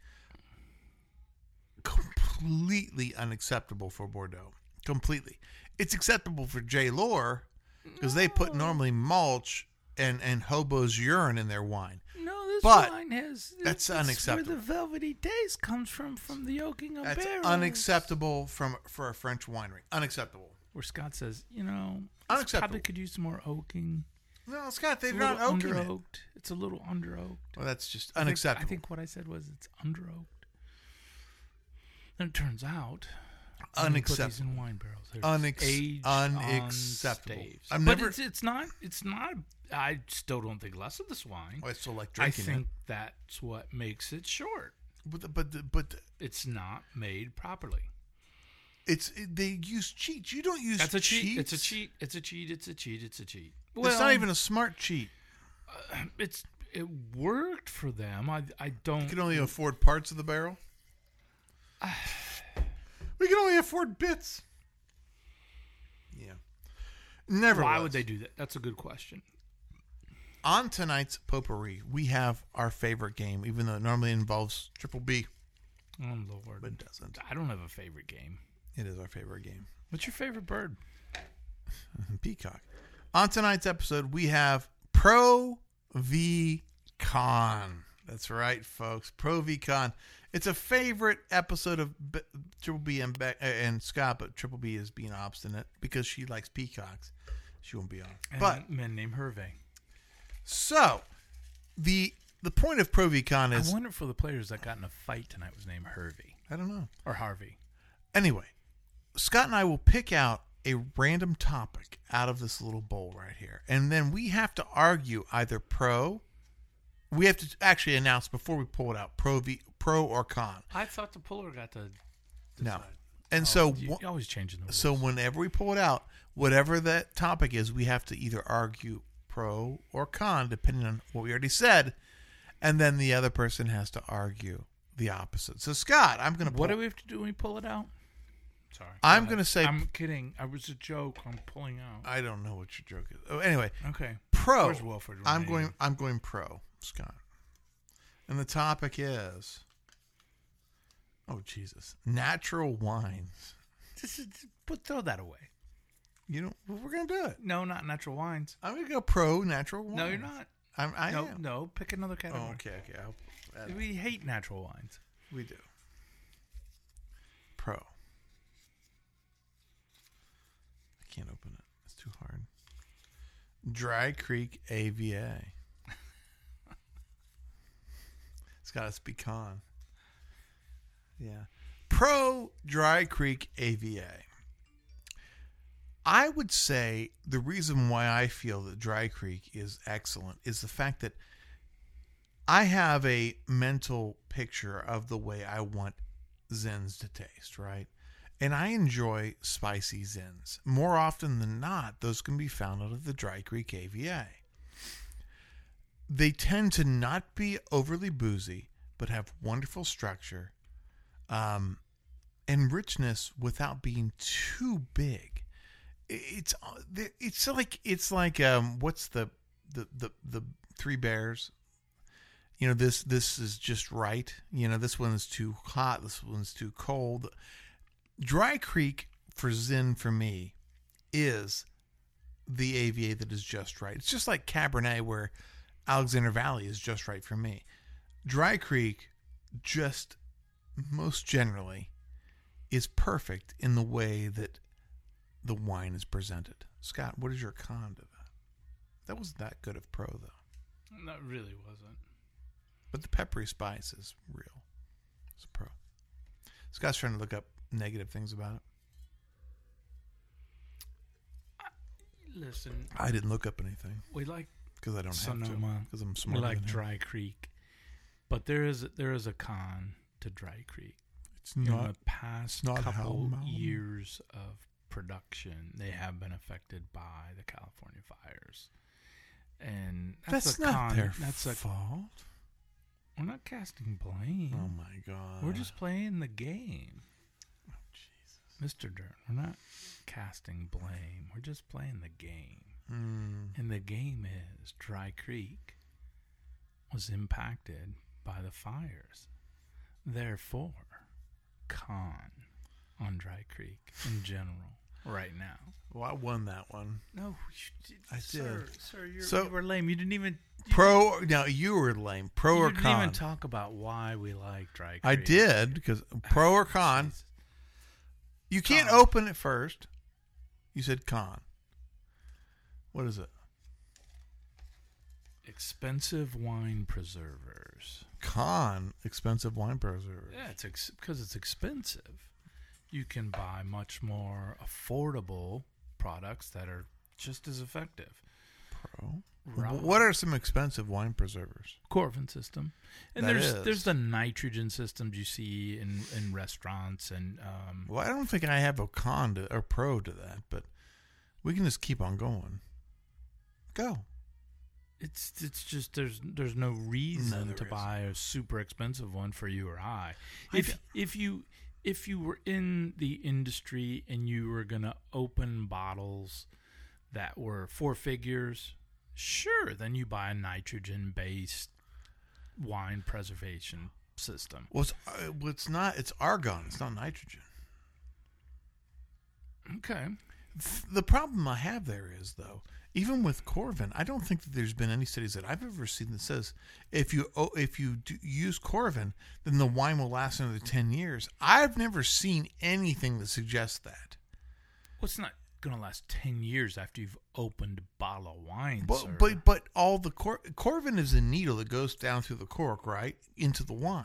Completely unacceptable for Bordeaux. Completely. It's acceptable for J. Lohr because no. they put normally mulch and, and hobo's urine in their wine. No, this but wine has... That's unacceptable. Where the velvety taste comes from, from the oaking of that's barrels. That's unacceptable from for a French winery. Unacceptable. Where Scott says, you know, unacceptable. Probably could use some more oaking. No, Scott, they're it's not oaking under it. oaked. It's a little under oaked. Well, that's just I unacceptable. Think, I think what I said was it's under oaked. Then it turns out, unacceptable. In wine barrels. Unex- unacceptable. I've but never. It's, it's not. It's not. I still don't think less of this wine. Oh, I still like drinking I think it. that's what makes it short. But but but it's not made properly. It's they use cheats. You don't use. That's a cheats. cheat. It's a cheat. It's a cheat. It's a cheat. It's a cheat. Well, it's not even a smart cheat. Uh, it's it worked for them. I I don't. You can only afford parts of the barrel. We can only afford bits. Yeah. Never. Why would they do that? That's a good question. On tonight's potpourri, we have our favorite game, even though it normally involves Triple B. Oh, Lord. But it doesn't. I don't have a favorite game. It is our favorite game. What's your favorite bird? Peacock. On tonight's episode, we have Pro v Con. That's right, folks. Pro V-Con. It's a favorite episode of B- Triple B and, Be- and Scott, but Triple B is being obstinate because she likes peacocks. She won't be on. And but men named Hervé. So, the the point of Pro V-Con is... I wonder if the players that got in a fight tonight was named Hervey. I don't know. Or Harvey. Anyway, Scott and I will pick out a random topic out of this little bowl right here. And then we have to argue either pro... We have to actually announce before we pull it out, pro v, pro or con. I thought the puller got to decide. No. And oh, so... You, you're always changing the rules. So whenever we pull it out, whatever that topic is, we have to either argue pro or con, depending on what we already said. And then the other person has to argue the opposite. So, Scott, I'm going to... What do we have to do when we pull it out? Sorry. I'm go going to say... I'm kidding. I was a joke. I'm pulling out. I don't know what your joke is. Oh, anyway. Okay. Pro. Where's Wilford I'm Remaining? going, I'm going pro, Scott. And the topic is... Oh, Jesus. Natural wines. Just, just put, throw that away. You know, we're going to do it. No, not natural wines. I'm going to go pro natural wines. No, you're not. I'm, I no, am. no. Pick another category. Oh, okay, okay. I'll, uh, We hate natural wines. we do. Pro. I can't open it. It's too hard. Dry Creek A V A. It's got to be con. Yeah. Pro Dry Creek A V A. I would say the reason why I feel that Dry Creek is excellent is the fact that I have a mental picture of the way I want Zins to taste, right? And I enjoy spicy Zins. More often than not, those can be found out of the Dry Creek A V A. They tend to not be overly boozy, but have wonderful structure um, and richness without being too big. It's it's like it's like um what's the the the the Three Bears? You know, this this is just right. You know, this one's too hot. This one's too cold. Dry Creek for Zin for me is the A V A that is just right. It's just like Cabernet where Alexander Valley is just right for me. Dry Creek just most generally is perfect in the way that the wine is presented. Scott, what is your con to that? That wasn't that good of pro, though. That really wasn't. But the peppery spice is real. It's a pro. Scott's trying to look up negative things about it. Listen, I didn't look up anything we like because I don't have to. Sonoma. Because I'm We smarter like than him. Dry Creek, but there is there is a con to Dry Creek. It's In not. the past not couple Hell Mountain. years of production, they have been affected by the California fires, and that's, That's a not con. their That's a. fault. We're not casting blame. Oh my god. We're just playing the game, Oh Jesus. Mister Dern. We're not casting blame. We're just playing the game. Mm. And the game is Dry Creek was impacted by the fires. Therefore, con on Dry Creek in general right now. Well, I won that one. No, I sir, did. Sir, you're, So- you were lame. You didn't even you, Pro. No, you were lame. Pro you or didn't con? even talk about why we like Dry Creek. I did because pro or con. Jesus. You can't Con. open it first. You said con. What is it? Expensive wine preservers. Con. Expensive wine preservers. Yeah, it's ex- because it's expensive. You can buy much more affordable products that are just as effective. Pro. Right. What are some expensive wine preservers? Corvin system, and That there's is. there's the nitrogen systems you see in, in restaurants and um, Well, I don't think I have a con to, or pro to that, but we can just keep on going. Go. it's it's just there's there's no reason No, there to isn't. buy a super expensive one for you or I. I If don't- if you if you were in the industry and you were gonna open bottles that were four figures, sure, then you buy a nitrogen based wine preservation system. Well, it's, uh, well, it's not. It's argon. It's not nitrogen. Okay. The problem I have there is, though, even with Corvin, I don't think that there's been any studies that I've ever seen that says if you oh, if you do use Corvin, then the wine will last another ten years. I've never seen anything that suggests that. Well, it's not going to last ten years after you've opened a bottle of wine, But sir. but, but all the cor- Corvin is a needle that goes down through the cork, right, into the wine.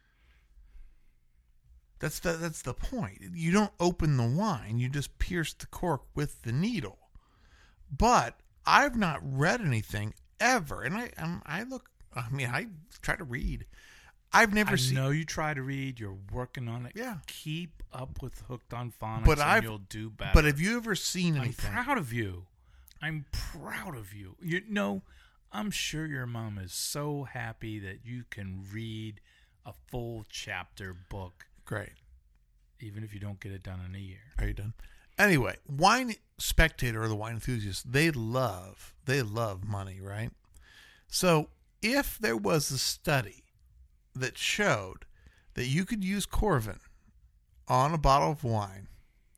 That's the that's the point. You don't open the wine; you just pierce the cork with the needle. But I've not read anything ever, and I um, I look. I mean, I try to read. I've never I seen. know you try to read. You're working on it. Yeah. Keep up with Hooked on Phonics, But and I've- you'll do better. But have you ever seen I'm anything? proud of you. I'm proud of you. You know, I'm sure your mom is so happy that you can read a full chapter book, Great. even if you don't get it done in a year. Are you done? Anyway, wine spectator or the wine enthusiast, they love they love money, right? So if there was a study that showed that you could use Corvin on a bottle of wine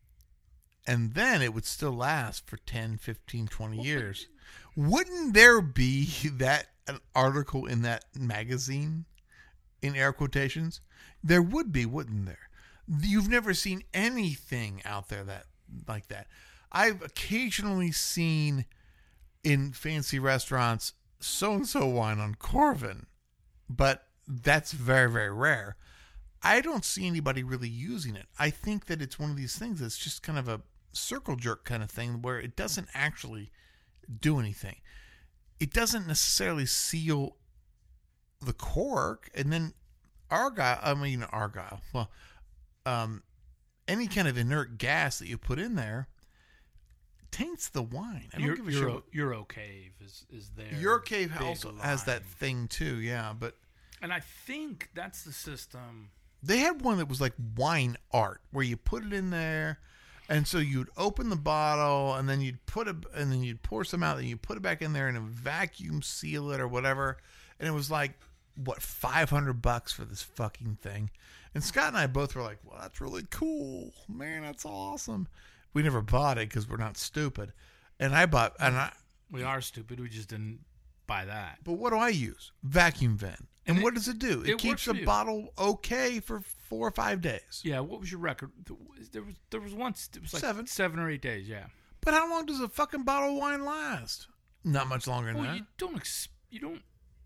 and then it would still last for ten, fifteen, twenty years, wouldn't there be that an article in that magazine in air quotations? There would be, wouldn't there? You've never seen anything out there that like that. I've occasionally seen in fancy restaurants so-and-so wine on Corvin, but that's very, very rare. I don't see anybody really using it. I think that it's one of these things that's just kind of a circle jerk kind of thing where it doesn't actually do anything. It doesn't necessarily seal the cork, and then argyle, I mean argyle, well, um, any kind of inert gas that you put in there taints the wine. I don't Your, give a Euro, shit. Euro Cave is, is there. Your Cave also has that thing too, yeah, but And I think that's the system. they had one that was like wine art where you put it in there, and so you'd open the bottle and then you'd put it and then you'd pour some out and you put it back in there and a vacuum seal it or whatever, and it was like what five hundred bucks for this fucking thing. And Scott and I both were like, well, that's really cool, man, that's awesome. We never bought it because we're not stupid, and I bought and I We are stupid. We just didn't buy that. but what do I use? Vacuum vent. And, And what it- does it do? It, it keeps works for the you. bottle okay for four or five days. Yeah, what was your record? There was there was once it was like Seven. seven or eight days. Yeah. But how long does a fucking bottle of wine last? Not much longer than Well, that. you don't ex- you don't.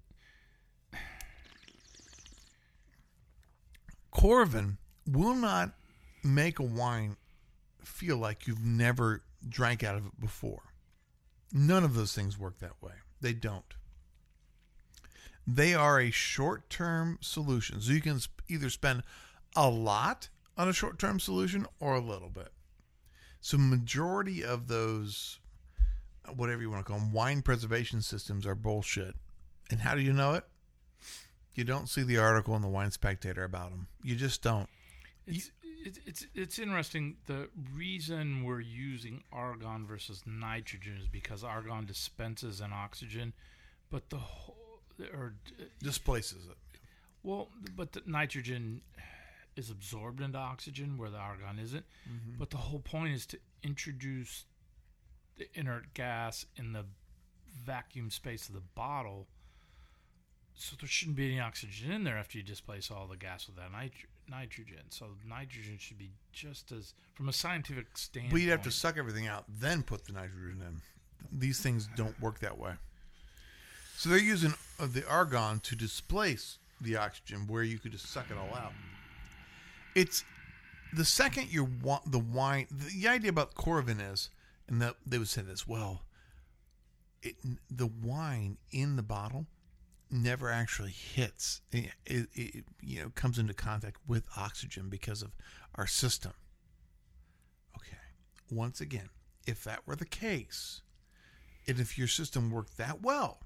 Corvin will not make a wine feel like you've never drank out of it before. None of those things work that way. They don't. They are a short-term solution. So you can sp- either spend a lot on a short-term solution or a little bit. So majority of those, whatever you want to call them, wine preservation systems are bullshit. And how do you know it? You don't see the article in the Wine Spectator about them. You just don't. It's, it's it's it's interesting. The reason we're using argon versus nitrogen is because argon dispenses an oxygen, but the whole or Displaces it. well, but the nitrogen is absorbed into oxygen where the argon isn't. Mm-hmm. But the whole point is to introduce the inert gas in the vacuum space of the bottle. So there shouldn't be any oxygen in there after you displace all the gas with that nitro- nitrogen. So nitrogen should be just as, from a scientific standpoint. But you'd have to suck everything out, then put the nitrogen in. These things don't work that way. So they're using uh, the argon to displace the oxygen, where you could just suck it all out. It's the second you want the wine. The idea about Corvin is, and the, they would say this. Well, it the wine in the bottle never actually hits. It, it, it you know comes into contact with oxygen because of our system. Okay. Once again, if that were the case, and if your system worked that well,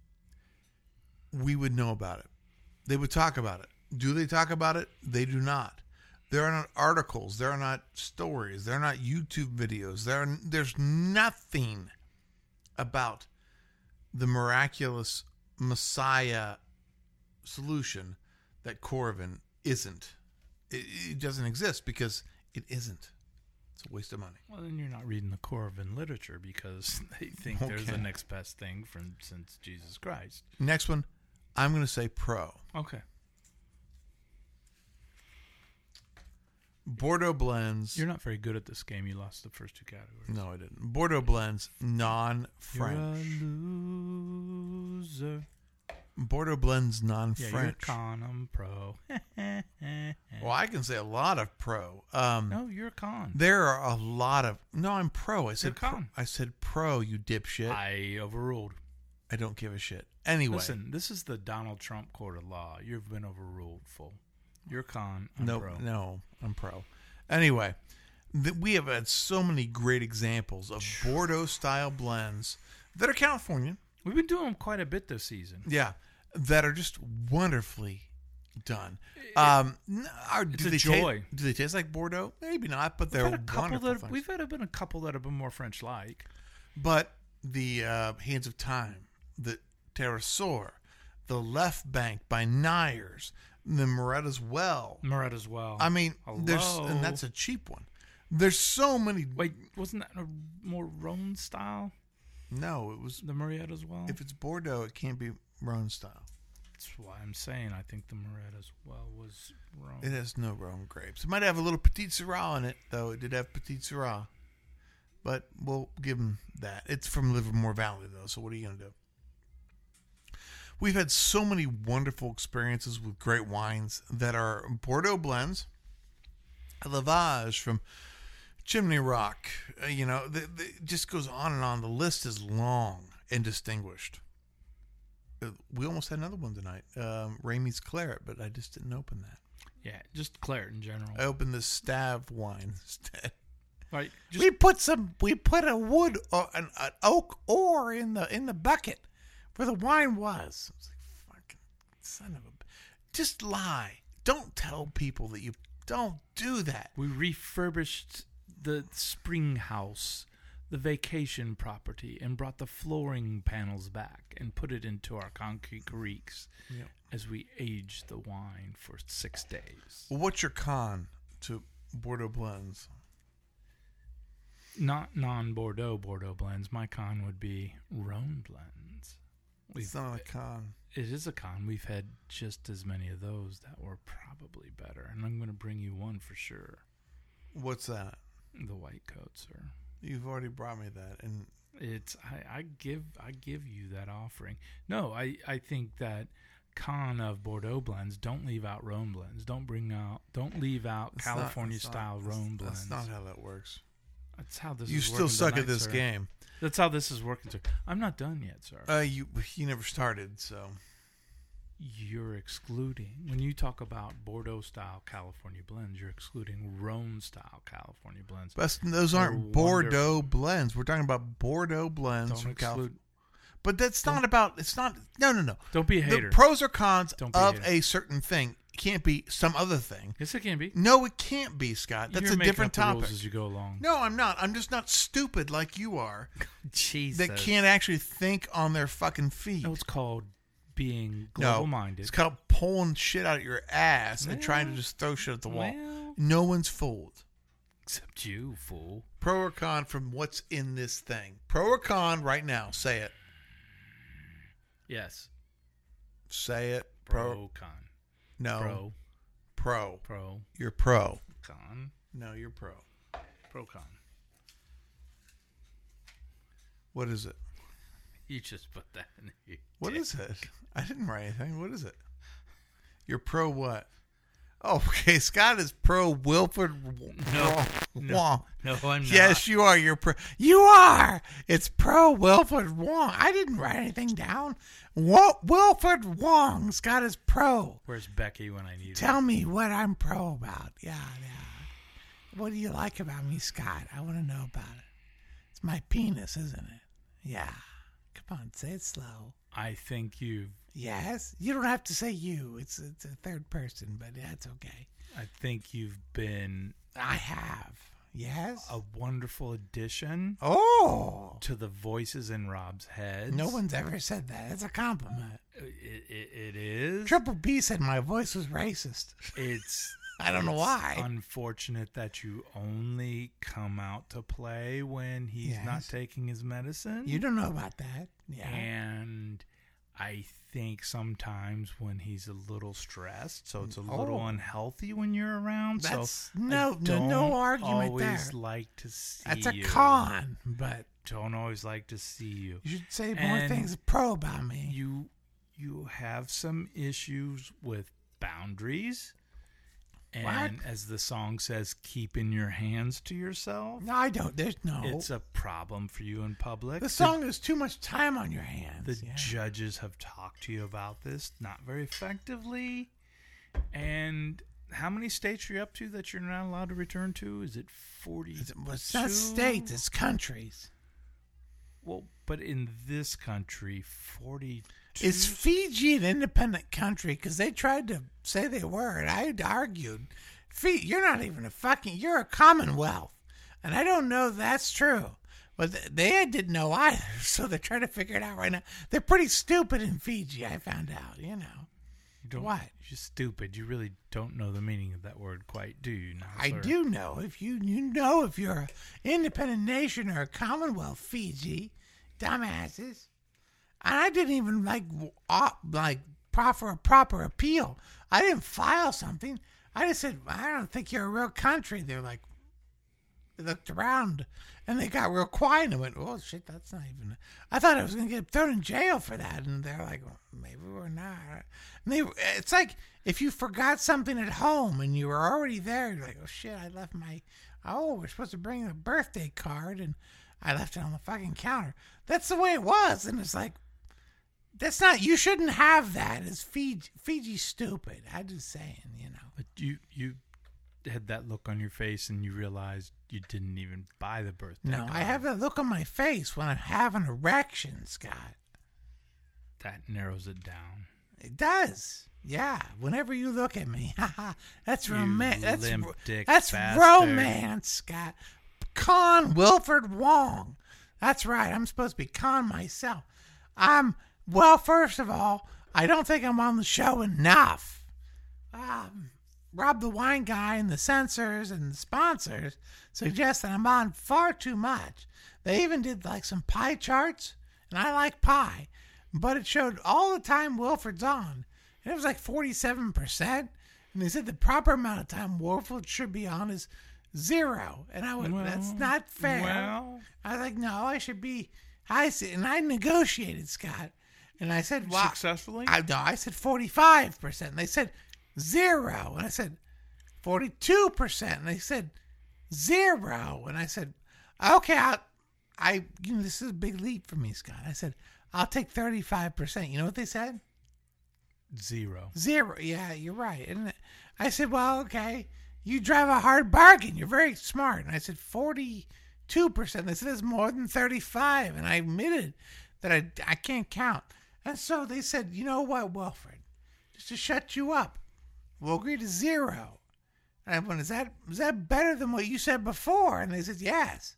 we would know about it. They would talk about it. Do they talk about it? They do not. There are not articles. There are not stories. There are not YouTube videos. There are, there's nothing about the miraculous Messiah solution that Corvin isn't. It, it doesn't exist because it isn't. It's a waste of money. Well, then you're not reading the Corvin literature because they think there's the Okay. next best thing from since Jesus Christ. Next one, I'm going to say Pro. Okay. Bordeaux blends. You're not very good at this game. You lost the first two categories. No, I didn't. Bordeaux blends, You're non-French. a loser. Bordeaux blends, Yeah, you're a non-French. con. I'm pro. Well, I can say a lot of pro. Um, No, you're a con. There are a lot of. No, I'm pro. I said con. Pro, I said pro. You dipshit. I, I overruled. don't give a shit. Anyway, Listen, this is the Donald Trump court of law. You've been overruled, fool. You're con. I'm no, pro. no, I'm pro. Anyway, th- we have had so many great examples of Bordeaux style blends that are Californian. We've been doing them quite a bit this season. Yeah, that are just wonderfully done. Um, n- are, do it's a they joy. ta- do they taste like Bordeaux? Maybe not, but We've they're had a couple wonderful that things. we've had been a couple that have been more French-like. But the uh, Hands of Time, the Terrasor, the Left Bank by Nyers, the Moretta's Well. Moret as well. I mean, there's Hello? and that's a cheap one. There's so many. Wait, wasn't that a more Rhone style? No, it was. The Moret as well. If it's Bordeaux, it can't be Rhone style. That's why I'm saying I think the Moret as well was Rhone. It has no Rhone grapes. It might have a little Petit Syrah in it, though. It did have Petit Syrah, but we'll give them that. It's from Livermore Valley, though. So what are you gonna do? We've had so many wonderful experiences with great wines that are Bordeaux blends. Lavage from Chimney Rock. Uh, you know, the, the, it just goes on and on. The list is long and distinguished. Uh, we almost had another one tonight, um, Ramey's Claret, but I just didn't open that. Yeah, just claret in general. I opened the Stav wine instead. Right. Just, we put some. We put a wood or an, an oak ore in the in the bucket where the wine was. I was like, fucking son of a. Just lie. Don't tell people that you don't do that. we refurbished the spring house, the vacation property, and brought the flooring panels back and put it into our concrete creeks Yeah. as we aged the wine for six days. Well, what's your con to Bordeaux blends? Not non-Bordeaux Bordeaux blends. My con would be Rhone blends. We've, It's not a con. it is a con. We've had just as many of those that were probably better. And I'm going to bring you one for sure. What's that? The White Coat, sir. You've already brought me that, and It's I, I give I give you that offering. No, I, I think that con of Bordeaux blends. Don't leave out Rhone blends. Don't bring out. Don't leave out that's not- California that's not- style that's- Rhone blends. That's not how that works. That's how this. You is still working suck tonight, at this sir. game. That's how this is working, sir. I'm not done yet, sir. Uh, you you never started, so You're excluding when you talk about Bordeaux style California blends. You're excluding Rhone style California blends. but those They're aren't Bordeaux blends. We're talking about Bordeaux blends Don't from California. exclude. But that's not about. It's not. No, no, no. Don't be a The hater. pros or cons Don't be a of hater. a certain thing can't be some other thing. Yes, it can be. No, it can't be, Scott. That's You're a making different up the topic. rules as you go along. No, I'm not. I'm just not stupid like you are. Jesus. That can't actually think on their fucking feet. No, it's called being No, global-minded. It's called pulling shit out of your ass and trying to Well, just throw shit at the wall. well, No one's fooled. except you, fool. Pro or con from what's in this thing? Pro or con right now? Say it. Yes. Say it. Pro, Pro. con. No. Pro, Pro. pro, You're pro. con, No, you're pro. pro, con. What is it? You just put that in there. What is it? I didn't write anything. What is it? You're pro what? Oh, okay. Scott is pro Wilford No, Wong. no, no, I'm not. Yes, you are. You're pro. You are. It's pro Wilford Wong. I didn't write anything down. Wa- Wilford Wong. Scott is pro. Where's Becky when I need her? Tell me what I'm pro about. Yeah, yeah. What do you like about me, Scott? I want to know about it. It's my penis, isn't it? Yeah. Come on, say it slow. I think you've. Yes. You don't have to say you. It's it's a third person, but that's okay. I think you've been I have. Yes. a wonderful addition Oh. to the voices in Rob's head. No one's ever said that. It's a compliment. It, it, it is. Triple B said my voice was racist. It's I don't know why. It's unfortunate that you only come out to play when he's Yes. not taking his medicine. You don't know about that. Yeah. And I think sometimes when he's a little stressed, so it's a little Oh. unhealthy when you're around. That's so no- I no- don't no argument always there. like to see That's a you. con, but Don't always like to see you. you should say more And things pro about me. You you have some issues with boundaries. And What? as the song says, keeping your hands to yourself. No, I don't. There's no. It's a problem for you in public. the song has too much time on your hands. The yeah. judges have talked to you about this, not very effectively. And how many states are you up to that you're not allowed to return to? Is it forty? It's, well, it's not states, it's countries. Well, but in this country, forty-two. Is Fiji an independent country? Because they tried to say they were, and I argued, Fiji, you're not even a fucking, you're a commonwealth. And I don't know if that's true. But th- they didn't know either, so they're trying to figure it out right now. They're pretty stupid in Fiji, I found out, you know. You don't, What? You're stupid. You really don't know the meaning of that word quite, do you? Now, I sir? do know. If you you know if you're an independent nation or a commonwealth, Fiji, dumbasses. And I didn't even like op, like proffer a proper appeal. I didn't file something. I just said, I don't think you're a real country. They're like, they looked around and they got real quiet and went, oh shit, that's not even. I thought I was gonna get thrown in jail for that, and they're like, well, maybe we're not. And they, it's like if you forgot something at home and you were already there, you're like, oh shit, I left my. Oh, we're supposed to bring a birthday card, and I left it on the fucking counter. That's the way it was, and it's like. That's not. You shouldn't have that. It's Fiji. Fiji's stupid. I'm just saying, you know. But you you had that look on your face and you realized you didn't even buy the birthday No, card. I have that look on my face when I have an erection, Scott. That narrows it down. It does. Yeah. Whenever you look at me, haha, that's You romance. That's limp ro- dick that's bastard. romance, Scott. Con Wilford Wong. That's right. I'm supposed to be Con myself. I'm. Well, first of all, I don't think I'm on the show enough. Um, Rob the Wine Guy and the censors and the sponsors suggest that I'm on far too much. They even did like some pie charts, and I like pie, but it showed all the time Wilford's on, and it was like forty-seven percent. And they said the proper amount of time Wilford should be on is zero, and I went, Well, that's not fair. well. I was like, no, I should be. I said, and I negotiated, Scott. And I said, well, Successfully? I, no, I said forty-five percent. And they said zero. And I said forty-two percent. And they said zero. And I said, okay, I'll, I, you know, this is a big leap for me, Scott. I said, I'll take thirty-five percent. You know what they said? Zero. Zero. Yeah, you're right. And I said, well, okay, you drive a hard bargain. You're very smart. And I said forty-two percent. They said it's more than thirty-five. And I admitted that I, I can't count. And so they said, you know what, Wilford, just to shut you up, we'll agree to zero. And I went, is that, is that better than what you said before? And they said, yes.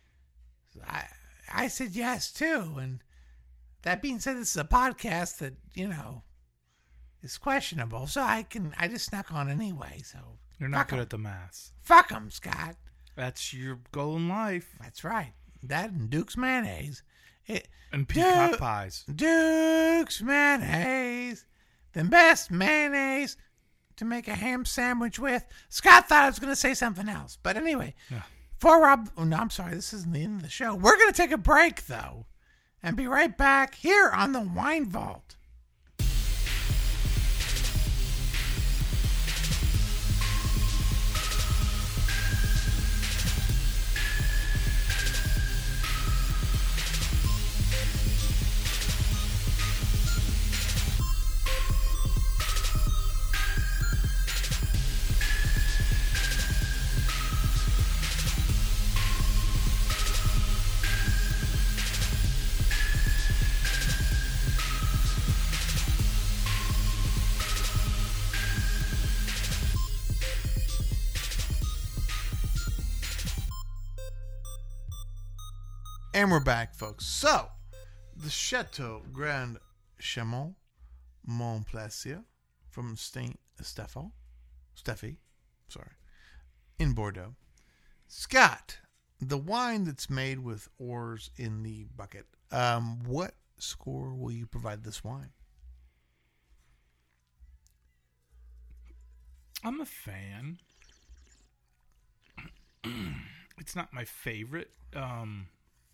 So I, I said yes, too. And that being said, this is a podcast that, you know, is questionable. So I can, I just snuck on anyway. So You're not fuck good 'em. at the math. Fuck 'em, Scott. That's your goal in life. That's right. That and Duke's mayonnaise. It, And peacock Du- pies. Duke's mayonnaise, the best mayonnaise to make a ham sandwich with. Scott thought I was going to say something else, but anyway, Yeah. for Rob, oh, no, I'm sorry, this isn't the end of the show. We're going to take a break though, and be right back here on the Wine Vault. And we're back, folks. So, the Chateau Grand Chamon Montplaisir from Saint Stefan, Steffi, Sorry. In Bordeaux. Scott, the wine that's made with oars in the bucket. Um, what score will you provide this wine? I'm a fan. It's not my favorite. Um,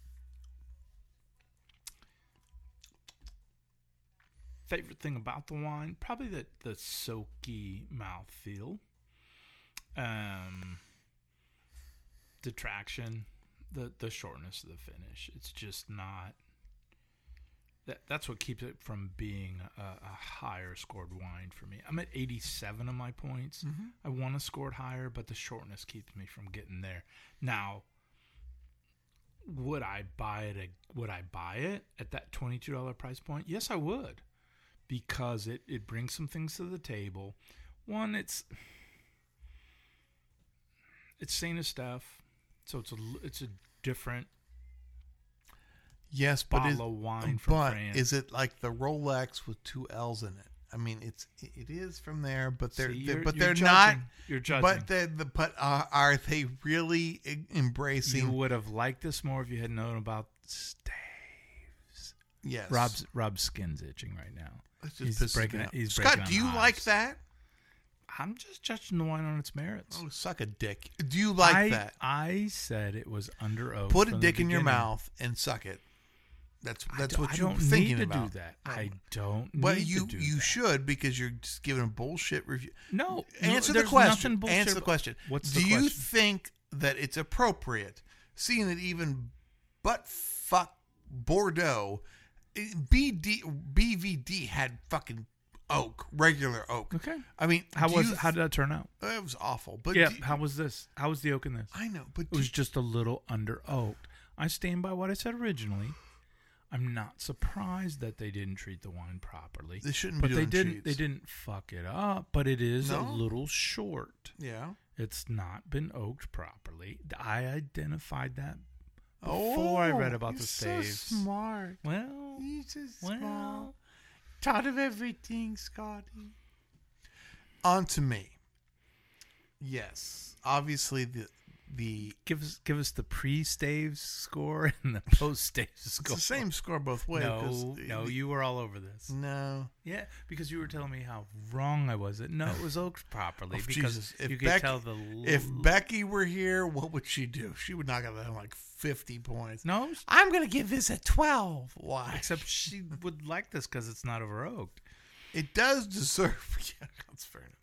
favorite thing about the wine, probably the, the soaky mouthfeel. Um, the traction, the, the shortness of the finish. It's just not... That, that's what keeps it from being a, a higher scored wine for me. I'm at eighty-seven of my points. Mm-hmm. I want to score it higher, but the shortness keeps me from getting there. Now, would I buy it? A, would I buy it at that twenty-two dollars price point? Yes, I would, because it, it brings some things to the table. One, it's it's Saint Estèphe, so it's a it's a different. Yes, but bottle is, of wine from but France. is it like the Rolex with two L's in it? I mean, it's it is from there, but they're, See, they're you're- but you're they're judging. not. You're judging. But they the but uh, are they really e- embracing? You would have liked this more if you had known about staves. Yes, Rob's Rob's skin's itching right now. It just He's pisses breaking me it. off. He's Scott, breaking do you on like hives. that? I'm just judging the wine on its merits. Oh, suck a dick. Do you like I, that? I said it was under oath. Put a from the dick in your beginning. mouth and suck it. That's I that's do- what I you're don't thinking need to about. do that. Oh. I don't. But need you to do you that. should, because you're just giving a bullshit review. No, Answer no, the there's question. nothing bullshit Answer the about- question. What's Do the you question? think that it's appropriate, seeing that even butt fuck Bordeaux, B D B V D had fucking oak, regular oak. Okay. I mean, How do was you, how did that turn out? it was awful. But Yeah. do- How was this? How was the oak in this? I know, but It was do- just a little under oaked. I stand by what I said originally. I'm not surprised that they didn't treat the wine properly. they shouldn't But be they doing didn't. cheats. They didn't fuck it up. But it is a No? little short. Yeah. It's not been oaked properly. I identified that before I read about you're the so staves. smart. Well, You're just well. smart. Taught of everything, Scotty. On to me. Yes, obviously the the give us give us the pre-staves score and the post-staves it's score. the same score both ways. 'cause No, the- no, the- you were all over this. no. Yeah, because you were telling me how wrong I was. It no, it was oaked properly Oh, because Jesus. If you could Becky- tell the If l- Becky were here, what would she do? She would knock it down like fifty points. no, I'm gonna give this a twelve. Why? except she would like this because it's not over oaked. It does deserve. Yeah, that's fair enough.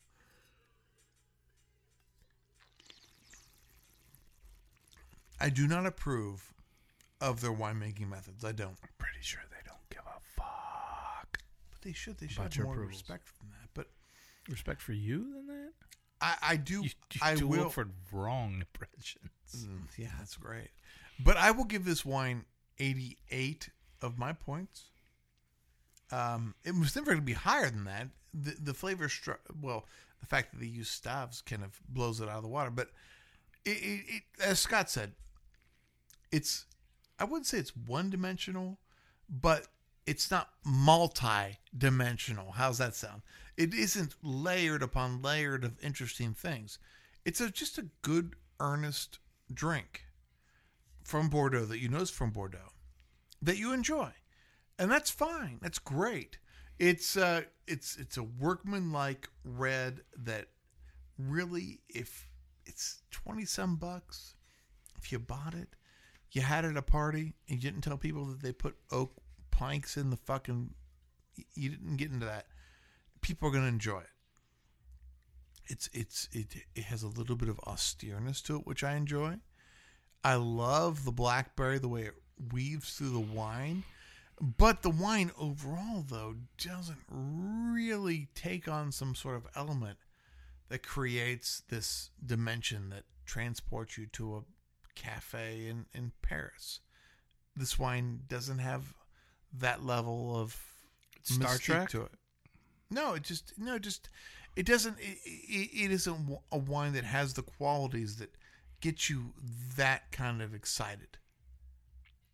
I do not approve of their winemaking methods. I don't. I'm pretty sure they don't give a fuck. But they should. They should About have your more approvals. respect from that. But Respect for you than that. I, I do. You, you I do will. look for wrong impressions. Mm, yeah, that's great. But I will give this wine eighty-eight of my points. Um, it was never going to be higher than that. The the flavor, stru- well, the fact that they use staves kind of blows it out of the water. But it, it, it as Scott said, it's I wouldn't say it's one dimensional, but it's not multi-dimensional. How's that sound? It isn't layered upon layered of interesting things. It's a, just a good, earnest drink from Bordeaux that you know is from Bordeaux that you enjoy, and that's fine. That's great. It's uh, it's it's a workmanlike red that really, if it's twenty some bucks, if you bought it, you had it at a party, and you didn't tell people that they put oak planks in the fucking. You didn't get into that. People are going to enjoy it. It's it's it it has a little bit of austereness to it, which I enjoy. I love the blackberry, the way it weaves through the wine. But the wine overall, though, doesn't really take on some sort of element that creates this dimension that transports you to a cafe in, in Paris. This wine doesn't have that level of Star mystique Trek? to it. No, it just no, just it doesn't. It, it, it isn't a wine that has the qualities that get you that kind of excited.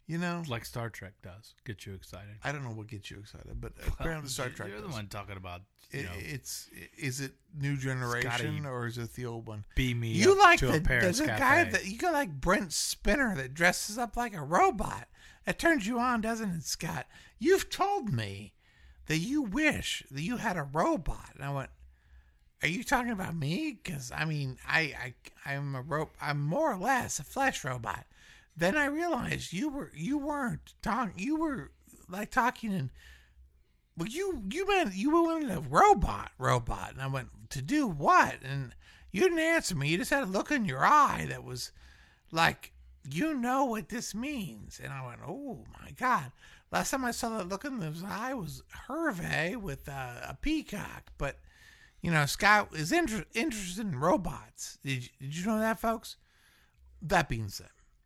You know, Like Star Trek does. Get you excited. I don't know what gets you excited, but apparently Star Trek You're does. the one talking about, you It, know, it's is it new generation or is it the old one? beam me You up like to the, a Paris there's a cafe. guy that you got like Brent Spinner that dresses up like a robot. That turns you on, doesn't it, Scott? You've told me that you wish that you had a robot, and I went, "Are you talking about me? Because I mean, I I I'm a ro- I'm more or less a flesh robot." Then I realized you were you weren't talking. You were like talking in. Well, you you meant you were wanting a robot, robot, and I went, to do what? And you didn't answer me. You just had a look in your eye that was like, you know what this means. And I went, oh my God. Last time I saw that look in his eye was Hervé with uh, a peacock. But you know, Scott is inter- interested in robots. Did you, did you know that, folks? That being said,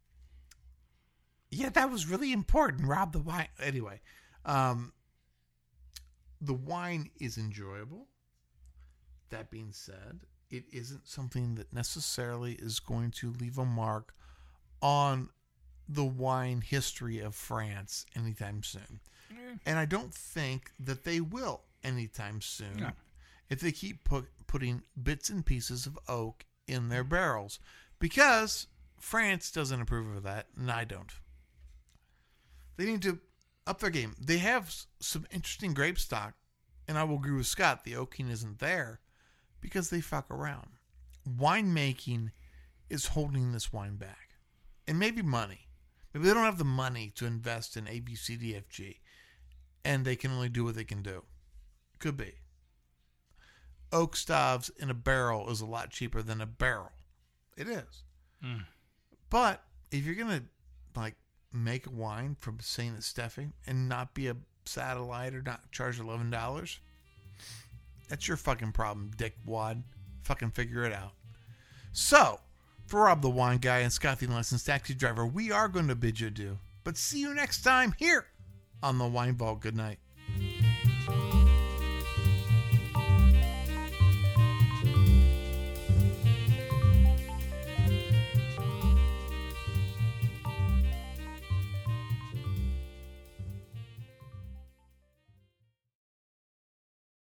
yeah, that was really important. Rob the wine. Anyway, um. The wine is enjoyable. That being said, it isn't something that necessarily is going to leave a mark on the wine history of France anytime soon. Mm. And I don't think that they will anytime soon no. if they keep put, putting bits and pieces of oak in their barrels. Because France doesn't approve of that, and I don't. They need to up their game. They have some interesting grape stock, and I will agree with Scott. The oaking isn't there because they fuck around. Winemaking is holding this wine back, and maybe money. Maybe they don't have the money to invest in A, B, C, D, F, G, and they can only do what they can do. Could be. Oak staves in a barrel is a lot cheaper than a barrel. It is. Mm. But if you're gonna like make a wine from Saint Estèphe and not be a satellite or not charge eleven dollars, that's your fucking problem, Dick Wad. Fucking figure it out. So, for Rob the Wine Guy and Scott the Licensed Taxi Driver, we are going to bid you adieu. But see you next time here on the Wine Vault. Good night.